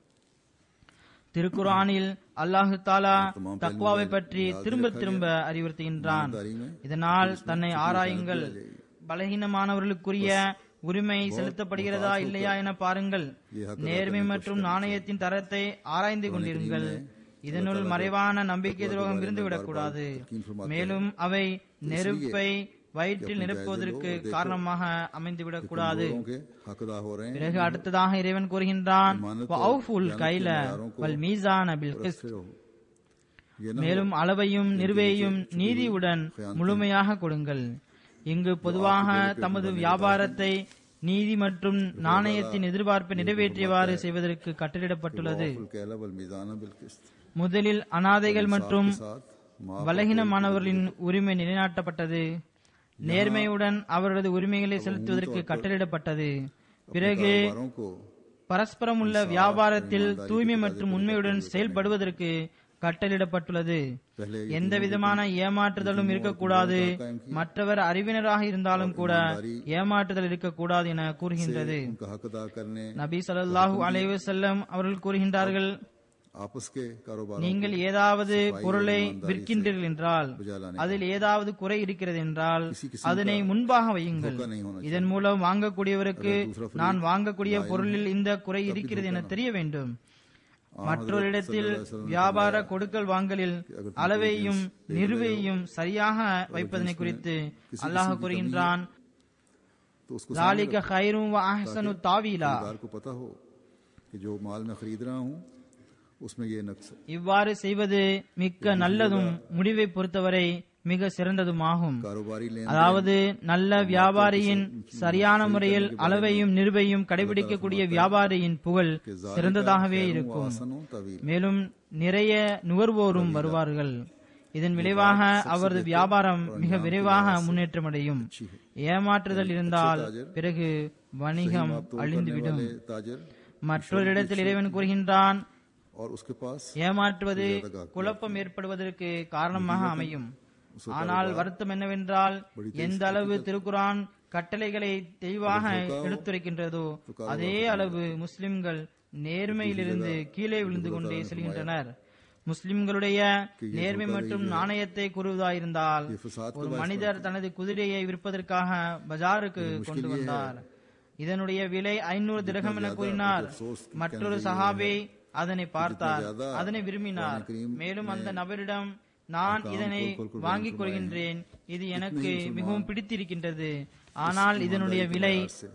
திருக்குர்ஆனில் அல்லாஹு தாலா தக்வாவை பற்றி திரும்ப திரும்ப அறிவுறுத்துகின்றான். இதனால் தன்னை ஆராயுங்கள், பலகீனமானவர்களுக்குரிய உரிமை செலுத்தப்படுகிறதா இல்லையா என பாருங்கள். நேர்மை மற்றும் நாணயத்தின் தரத்தை ஆராய்ந்து கொண்டிருங்கள். இதனுள் மறைவான நம்பிக்கை துரோகம் இருந்துவிடக்கூடாது. மேலும் அவை நெருப்பை வயிற்றில் நிரப்புவதற்கு காரணமாக அமைந்துவிடக் கூடாது. பிறகு அடுத்ததாக இறைவன் கூறுகின்றான், மேலும் அளவையும் நிறுவையும் நீதியுடன் முழுமையாக கொடுங்கள். இங்கு பொதுவாக தமது வியாபாரத்தை நீதி மற்றும் நாணயத்தின் எதிர்பார்ப்பை நிறைவேற்றியவாறு செய்வதற்கு கட்டளிடப்பட்டுள்ளது. முதலில் அனாதைகள் மற்றும் பலகீனமானவர்களின் உரிமை நிலைநாட்டப்பட்டது. நேர்மையுடன் அவர்களது உரிமைகளை செலுத்துவதற்கு கட்டளிடப்பட்டது. பிறகு பரஸ்பரம் உள்ள வியாபாரத்தில் தூய்மை மற்றும் உண்மையுடன் செயல்படுவதற்கு கட்டளிடப்பட்டுள்ளது. எந்த விதமான ஏமாற்றுதலும் இருக்கக்கூடாது. மற்றவர் அறிவினராக இருந்தாலும் கூட ஏமாற்றுதல் இருக்கக்கூடாது என கூறுகின்றது. நபி ஸல்லல்லாஹு அலைஹி வஸல்லம் அவர்கள் கூறுகின்றார்கள், நீங்கள் ஏதாவது பொருளை விற்கின்றீர்கள் என்றால் அதில் ஏதாவது குறை இருக்கிறது என்றால் அதனை முன்பாக வையுங்கள். இதன் மூலம் வாங்கக்கூடியவருக்கு நான் வாங்கக்கூடிய பொருளில் இந்த குறை இருக்கிறது என தெரிய வேண்டும். மற்றொரு இடத்தில் வியாபார கொடுக்கல் வாங்கலில் அளவையும் நிறுவையும் சரியாக வைப்பதனை குறித்து அல்லாஹ் கூறுகின்றான், இவ்வாறு செய்வது மிக்க நல்லதும் முடிவை பொறுத்தவரை மிக சிறந்ததுமாகும். அதாவது நல்ல வியாபாரியின் சரியான முறையில் அளவையும் நிறுவையும் கடைபிடிக்கக்கூடிய வியாபாரியின் புகழ் சிறந்ததாகவே இருக்கும். மேலும் நிறைய நுகர்வோரும் வருவார்கள். இதன் விளைவாக அவரது வியாபாரம் மிக விரைவாக முன்னேற்றமடையும். ஏமாற்றுதல் இருந்தால் பிறகு வணிகம் அழிந்துவிடும். மற்றொரு இடத்தில் இறைவன் கூறுகின்றான், और उसके पास ஏமாற்றுவது குழப்பம் ஏற்படுவதற்கு காரணமாக அமையும். ஆனால் வருத்தம் என்னவென்றால் எந்த அளவு திருக்குரான் கட்டளைகளை தெளிவாக எடுத்துரைக்கின்றதோ அதே அளவு முஸ்லிம்கள் நேர்மையிலிருந்து கீழே விழுந்து கொண்டே செல்கின்றனர். முஸ்லிம்களுடைய நேர்மை மற்றும் நாணயத்தை கூறுவதாயிருந்தால் ஒரு மனிதர் தனது குதிரையை விற்பதற்காக பஜாருக்கு கொண்டு வந்தார். இதனுடைய விலை 500 திரகம் என கூறினார். மற்றொரு சஹாபி அதனை பார்த்தார், அதனை விரும்பினார். மேலும் அந்த நபரிடம், நான் இதனை வாங்கிக் கொள்கின்றேன், இது எனக்கு மிகவும் பிடித்திருக்கின்றது, ஆனால் இதனுடைய விலை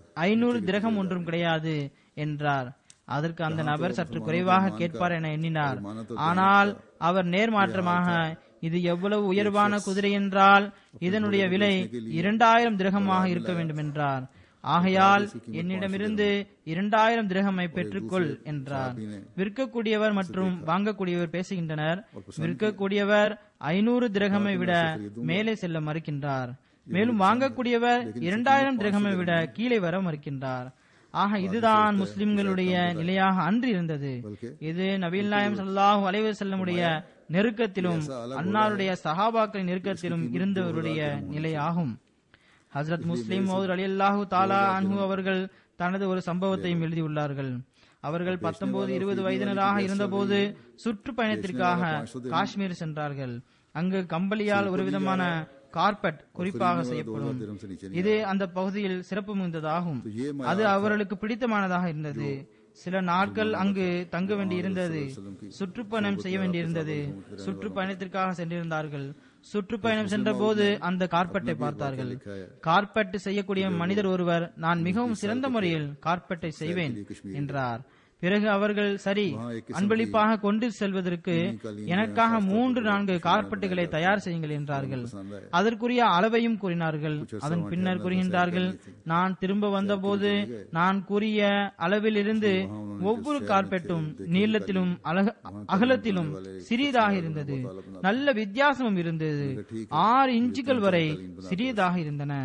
500 திரகம் ஒன்றும் கிடையாது என்றார். அதற்கு அந்த நபர் சற்று குறைவாக கேட்பார் என எண்ணினார். ஆனால் அவர் நேர்மாற்றமாக, இது எவ்வளவு உயர்வான குதிரை என்றால் இதனுடைய விலை 2000 திரகமாக இருக்க வேண்டும் என்றார். ஆகையால் என்னிடமிருந்து 2000 திரகமை பெற்றுக்கொள் என்றார். விற்கக்கூடியவர் மற்றும் வாங்கக்கூடியவர் பேசுகின்றனர். விற்கக்கூடியவர் 500 திரகமை விட மேலே செல்ல மறுக்கின்றார். மேலும் வாங்கக்கூடியவர் 2000 திரகமை விட கீழே வர மறுக்கின்றார். ஆக இதுதான் முஸ்லிம்களுடைய நிலையாக அன்று இருந்தது. இது நபிகள் நாயகம் ஸல்லல்லாஹு அலைஹி வஸல்லமுடைய நெருக்கத்திலும் அன்னாருடைய சஹாபாக்களின் நெருக்கத்திலும் இருந்தவருடைய நிலையாகும். ஹஜ்ரத் முஸ்லிம் மௌத் ரலியல்லாஹு தஆலா அன்ஹு அவர்கள் தனது ஒரு சம்பவத்தையும் எழுதியுள்ளார்கள். அவர்கள் 19-20 வயதினராக இருந்தபோது சுற்றுப்பயணத்திற்காக காஷ்மீர் சென்றார்கள். அங்கு கம்பளியால் ஒரு விதமான கார்பெட் குறிப்பாக செய்யப்படும். இது அந்த பகுதியில் சிறப்பு மிகுந்ததாகும். அது அவர்களுக்கு பிடித்தமானதாக இருந்தது. சில நாட்கள் அங்கு தங்க வேண்டியிருந்தது. சுற்றுப்பயணம் செய்ய வேண்டியிருந்தது. சுற்றுப்பயணத்திற்காக சென்றிருந்தார்கள். சுற்றுப்பயணம் சென்ற போது அந்த கார்பெட்டை பார்த்தார்கள். கார்பெட் செய்யக்கூடிய மனிதர் ஒருவர், நான் மிகவும் சிறந்த முறையில் கார்பெட்டை செய்வேன் என்றார். பிறகு அவர்கள், சரி, அன்பளிப்பாக கொண்டு செல்வதற்கு எனக்காக 3-4 கார்பெட்டுகளை தயார் செய்யுங்கள் என்றார்கள். அதற்குரிய அளவையும் கூறினார்கள். அதன் பின்னர் கூறுகின்றார்கள், நான் திரும்ப வந்தபோது நான் கூறிய அளவில் இருந்து ஒவ்வொரு கார்பெட்டும் நீளத்திலும் அகலத்திலும் சிறியதாக இருந்தது. நல்ல வித்தியாசமும் இருந்தது. 6 இன்ச்சுகள் வரை சிறியதாக இருந்தன.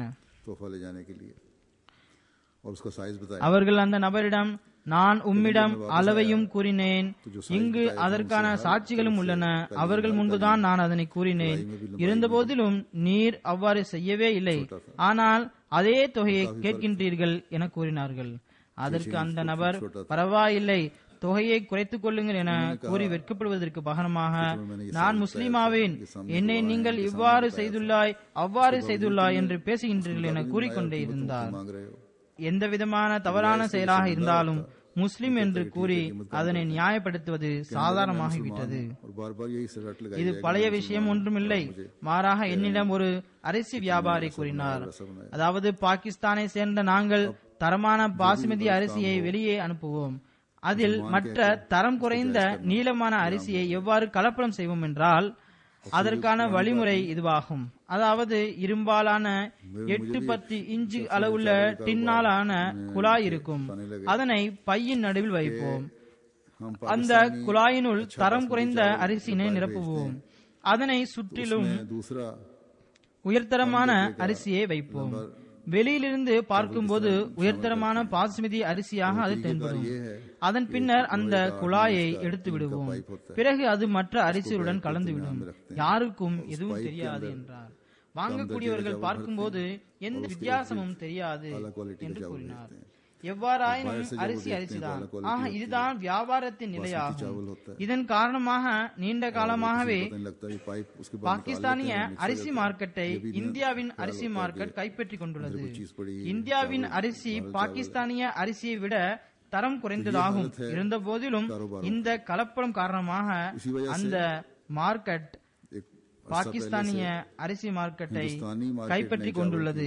அவர்கள் அந்த நபரிடம், நான் உம்மிடம் அளவையும் கூறினேன், இங்கு அதற்கான சாட்சிகளும் உள்ளன, அவர்கள் முன்புதான் நான் அதனை கூறினேன், இருந்தபோதிலும் நீர் அவ்வாறு செய்யவே இல்லை, ஆனால் அதே தொகையை கேட்கின்றீர்கள் என கூறினார்கள். அதற்கு அந்த நபர், பரவாயில்லை, தொகையை குறைத்துக் கொள்ளுங்கள் என கூறி வெட்கப்படுவதற்கு பகரமாக, நான் முஸ்லிமாவேன், என்னை நீங்கள் இவ்வாறு செய்துள்ளாய் அவ்வாறு செய்துள்ளாய் என்று பேசுகின்றீர்கள் என கூறிக்கொண்டே இருந்தார். எந்த விதமான தவறான செயலாக இருந்தாலும் முஸ்லிம் என்று கூறி அதனை நியாயப்படுத்துவது சாதாரணமாகிவிட்டது. இது பழைய விஷயம் ஒன்றுமில்லை. மாறாக என்னிடம் ஒரு அரிசி வியாபாரி கூறினார், அதாவது பாகிஸ்தானை சேர்ந்த நாங்கள் தரமான பாசுமதி அரிசியை வெளியே அனுப்புவோம். அதில் மற்ற தரம் குறைந்த நீளமான அரிசியை எவ்வாறு கலப்படம் செய்வோம் என்றால் அதற்கான வழிமுறை இதுவாகும். அதாவது இரும்பாலான 8-10 இன்ச்சு அளவுள்ள டின்னாலான குழாய் இருக்கும். அதனை பையின் நடுவில் வைப்போம். அந்த குழாயினுள் தரம் குறைந்த அரிசியினை நிரப்புவோம். அதனை சுற்றிலும் உயர்தரமான அரிசியை வைப்போம். வெளியிலிருந்து பார்க்கும்போது உயர்தரமான பாசுமதி அரிசியாக அது தென்படும். அதன் பின்னர் அந்த குழாயை எடுத்து விடுவோம். பிறகு அது மற்ற அரிசியுடன் கலந்துவிடும். யாருக்கும் எதுவும் தெரியாது என்றார். வாங்கக்கூடியவர்கள் பார்க்கும்போது எந்த வித்தியாசமும் தெரியாது என்று கூறினார். எவ்வாறாயினும் அரிசி அரிசிதான். ஆக இதுதான் வியாபாரத்தின் நிலையாகும். இதன் காரணமாக நீண்ட காலமாகவே பாகிஸ்தானிய அரிசி மார்க்கெட்டை இந்தியாவின் அரிசி மார்க்கெட் கைப்பற்றிக் கொண்டுள்ளது. இந்தியாவின் அரிசி பாகிஸ்தானிய அரிசியை விட தரம் குறைந்ததாகும். இருந்த போதிலும் இந்த கலப்படம் காரணமாக அந்த மார்க்கெட் பாகிஸ்தானிய அரிசி மார்க்கெட்டை கைப்பற்றி கொண்டுள்ளது.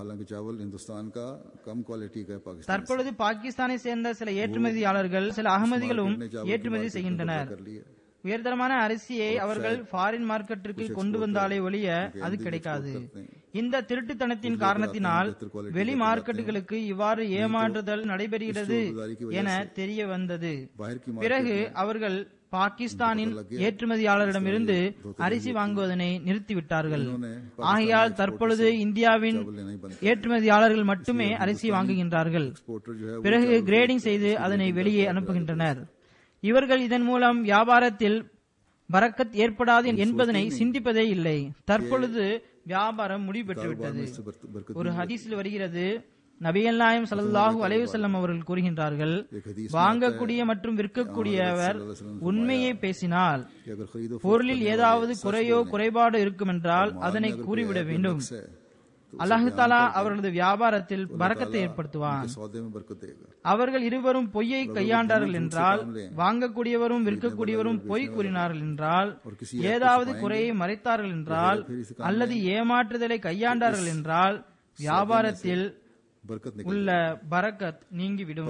தற்பொழுது பாகிஸ்தானை சேர்ந்த சில ஏற்றுமதியாளர்கள், சில அகமதிகளும் ஏற்றுமதி செய்கின்றனர். உயர்தரமான அரிசியை அவர்கள் ஃபாரின் மார்க்கெட்டிற்கு கொண்டு வந்தாலே ஒழிய அது கிடைக்காது. இந்த திருட்டுத்தனத்தின் காரணத்தினால் வெளி மார்க்கெட்டுகளுக்கு இவ்வாறு ஏமாற்றுதல் நடைபெறுகிறது என தெரிய வந்தது. பிறகு அவர்கள் பாகிஸ்தானின் ஏற்றுமதியாளரிடமிருந்து அரிசி வாங்குவதனை நிறுத்திவிட்டார்கள். ஆகையால் தற்பொழுது இந்தியாவின் ஏற்றுமதியாளர்கள் மட்டுமே அரிசி வாங்குகின்றார்கள். பிறகு கிரேடிங் செய்து அதனை வெளியே அனுப்புகின்றனர். இவர்கள் இதன் மூலம் வியாபாரத்தில் பரக்கத் ஏற்படாது என்பதனை சிந்திப்பதே இல்லை. தற்பொழுது வியாபாரம் முடிவுபெற்றுவிட்டது. ஒரு ஹதீஸில் வருகிறது, நபிகள் நாயகம் ஸல்லல்லாஹு அலைஹி வஸல்லம் அவர்கள் கூறுகின்றார்கள், வாங்கக்கூடிய மற்றும் விற்கக்கூடியவர் உண்மையை பேசினால் பொருளில் ஏதாவது குறையோ குறைபாடு இருக்குமென்றால் அதனை கூறிவிட வேண்டும். அல்லாஹ் தஆலா அவர்களது வியாபாரத்தில் பரக்கத்தை ஏற்படுத்துவான். அவர்கள் இருவரும் பொய்யை கையாண்டார்கள் என்றால், வாங்கக்கூடியவரும் விற்கக்கூடியவரும் பொய் கூறினார்கள் என்றால், ஏதாவது குறையை மறைத்தார்கள் என்றால், அல்லது ஏமாற்றுதலை கையாண்டார்கள் என்றால் வியாபாரத்தில் உள்ள பரக்கத் நீங்கிவிடும்.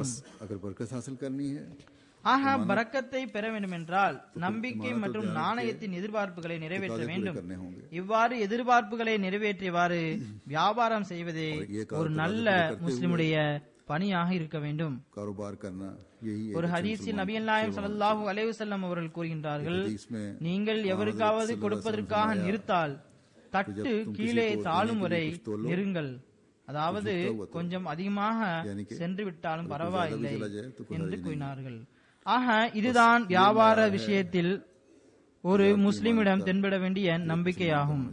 ஆக பரக்கத்தை பெற வேண்டும் என்றால் நம்பிக்கை மற்றும் நாணயத்தின் எதிர்பார்ப்புகளை நிறைவேற்ற வேண்டும். இவ்வாறு எதிர்பார்ப்புகளை நிறைவேற்றியவாறு வியாபாரம் செய்வதே ஒரு நல்ல முஸ்லிமுடைய பணியாக இருக்க வேண்டும். ஒரு ஹதீஸில் நபிகள் நாயகம் ஸல்லல்லாஹு அலைஹி வஸல்லம் அவர்கள் கூறுகின்றார்கள், நீங்கள் எவருக்காவது கொடுப்பதற்காக நிறுத்தால் தட்டு கீழே தாழும் வரை நெருங்கள். அதாவது கொஞ்சம் அதிகமாக சென்று விட்டாலும் பரவாயில்லை என்று கூறினார்கள். ஆக இதுதான் வியாபார விஷயத்தில் ஒரு முஸ்லிமிடம் தென்பட வேண்டிய நம்பிக்கையாகும்.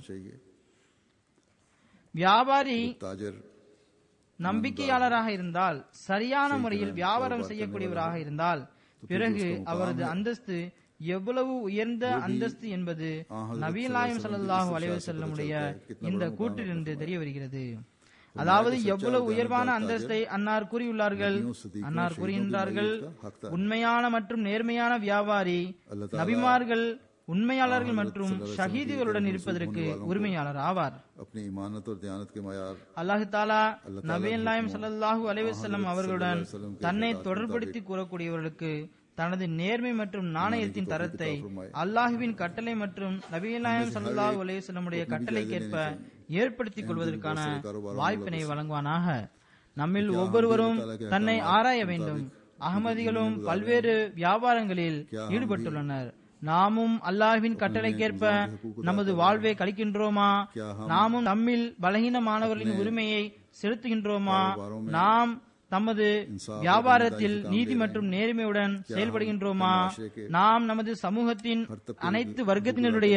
வியாபாரி நம்பிக்கையாளராக இருந்தால், சரியான முறையில் வியாபாரம் செய்யக்கூடியவராக இருந்தால், பிறகு அவரது அந்தஸ்து எவ்வளவு உயர்ந்த அந்தஸ்து என்பது நபிகள் நாயகம் ஸல்லல்லாஹு அலைஹி வஸல்லமுடைய இந்த கூற்றிலிருந்து தெரிய வருகிறது. அதாவது எவ்வளவு உயர்வான அந்தஸ்தை அன்னார் கூறியுள்ளார்கள். அன்னார் கூறுகின்றார்கள், உண்மையான மற்றும் நேர்மையான வியாபாரி நபிமார்கள், உண்மையாளர்கள் மற்றும் ஷஹீதுகளுடன் இருப்பதற்கு உரிமையாளர் ஆவார். அல்லாஹ் தஆலா நபிகள் நாயகம் ஸல்லல்லாஹு அலைஹி வஸல்லம் அவர்களுடன் தன்னை தொடர்படுத்தி கூறக்கூடியவர்களுக்கு தனது நேர்மை மற்றும் நாணயத்தின் தரத்தை அல்லாஹுவின் கட்டளை மற்றும் நபிகள் நாயகம் ஸல்லல்லாஹு அலைஹி வஸல்லமுடைய கட்டளைக்கேற்ப ஏற்படுத்திக் கொள்வதற்கான வாய்ப்பினை வழங்குவானாக. நம்மில் ஒவ்வொருவரும் தன்னை ஆராய வேண்டும். அகமதிகளும் பல்வேறு வியாபாரங்களில் ஈடுபட்டுள்ளனர். நாமும் அல்லாஹ்வின் கட்டளைக்கேற்ப நமது வாழ்வை கழிக்கின்றோமா? நாமும் நம்மில் பலகீனமானவர்களின் உரிமையை செலுத்துகின்றோமா? நாம் தமது வியாபாரத்தில் நீதி மற்றும் நேர்மையுடன் செயல்படுகின்றோமா? நாம் நமது சமூகத்தின் அனைத்து வர்க்கத்தினருடைய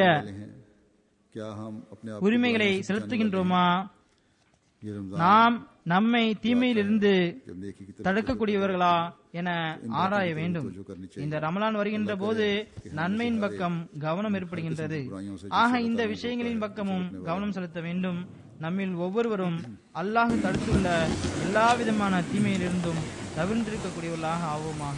உரிமைகளை செலுத்துகின்றோமா? நாம் நம்மை தீமையிலிருந்து தடுக்கக்கூடியவர்களா என ஆராய வேண்டும். இந்த ரமலான் வருகின்ற போது நன்மையின் பக்கம் கவனம் ஏற்படுகின்றது. ஆக இந்த விஷயங்களின் பக்கமும் கவனம் செலுத்த வேண்டும். நம்மில் ஒவ்வொருவரும் அல்லாஹ் தடுத்துள்ள எல்லா விதமான தீமையிலிருந்தும் தவிர்த்திருக்கக்கூடியவர்களாக ஆவோமாக.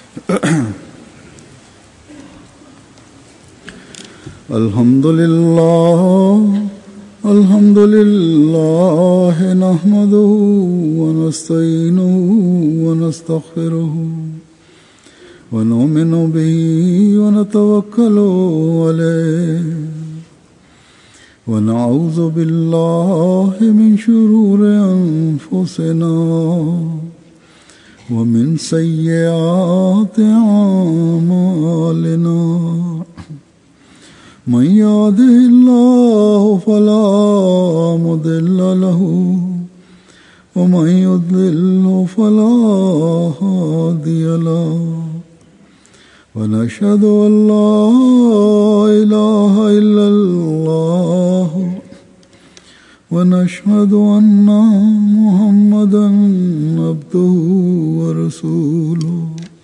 அல்ஹம்துலில்லாஹ் நஹ்மதுஹு வ நஸ்தஈனுஹு வ நஸ்தக்ஃபிருஹு வ நு'மினு பிஹி வ நதவக்கலு அலைஹி ونعوذ بالله من شرور أنفسنا ومن سيئات أعمالنا من يهده الله فلا مضل له ومن يضلل فلا هادي له ونشهد أن لا إله إلا الله ونشهد أن محمدا عبده ورسوله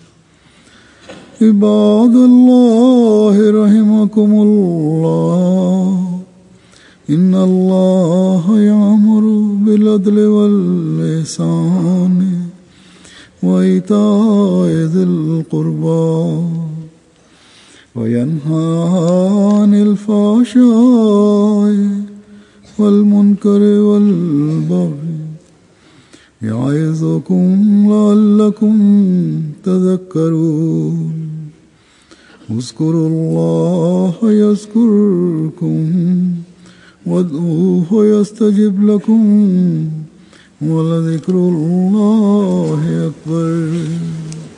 عباد الله رحمكم الله إن الله يأمر بالعدل والإحسان وإيتاء ذي القربى وينهى عن الفحشاء والمنكر والبغي يعظكم لعلكم تذكرون اذكروا الله يذكركم وادعوه يستجب لكم ولذكر الله أكبر.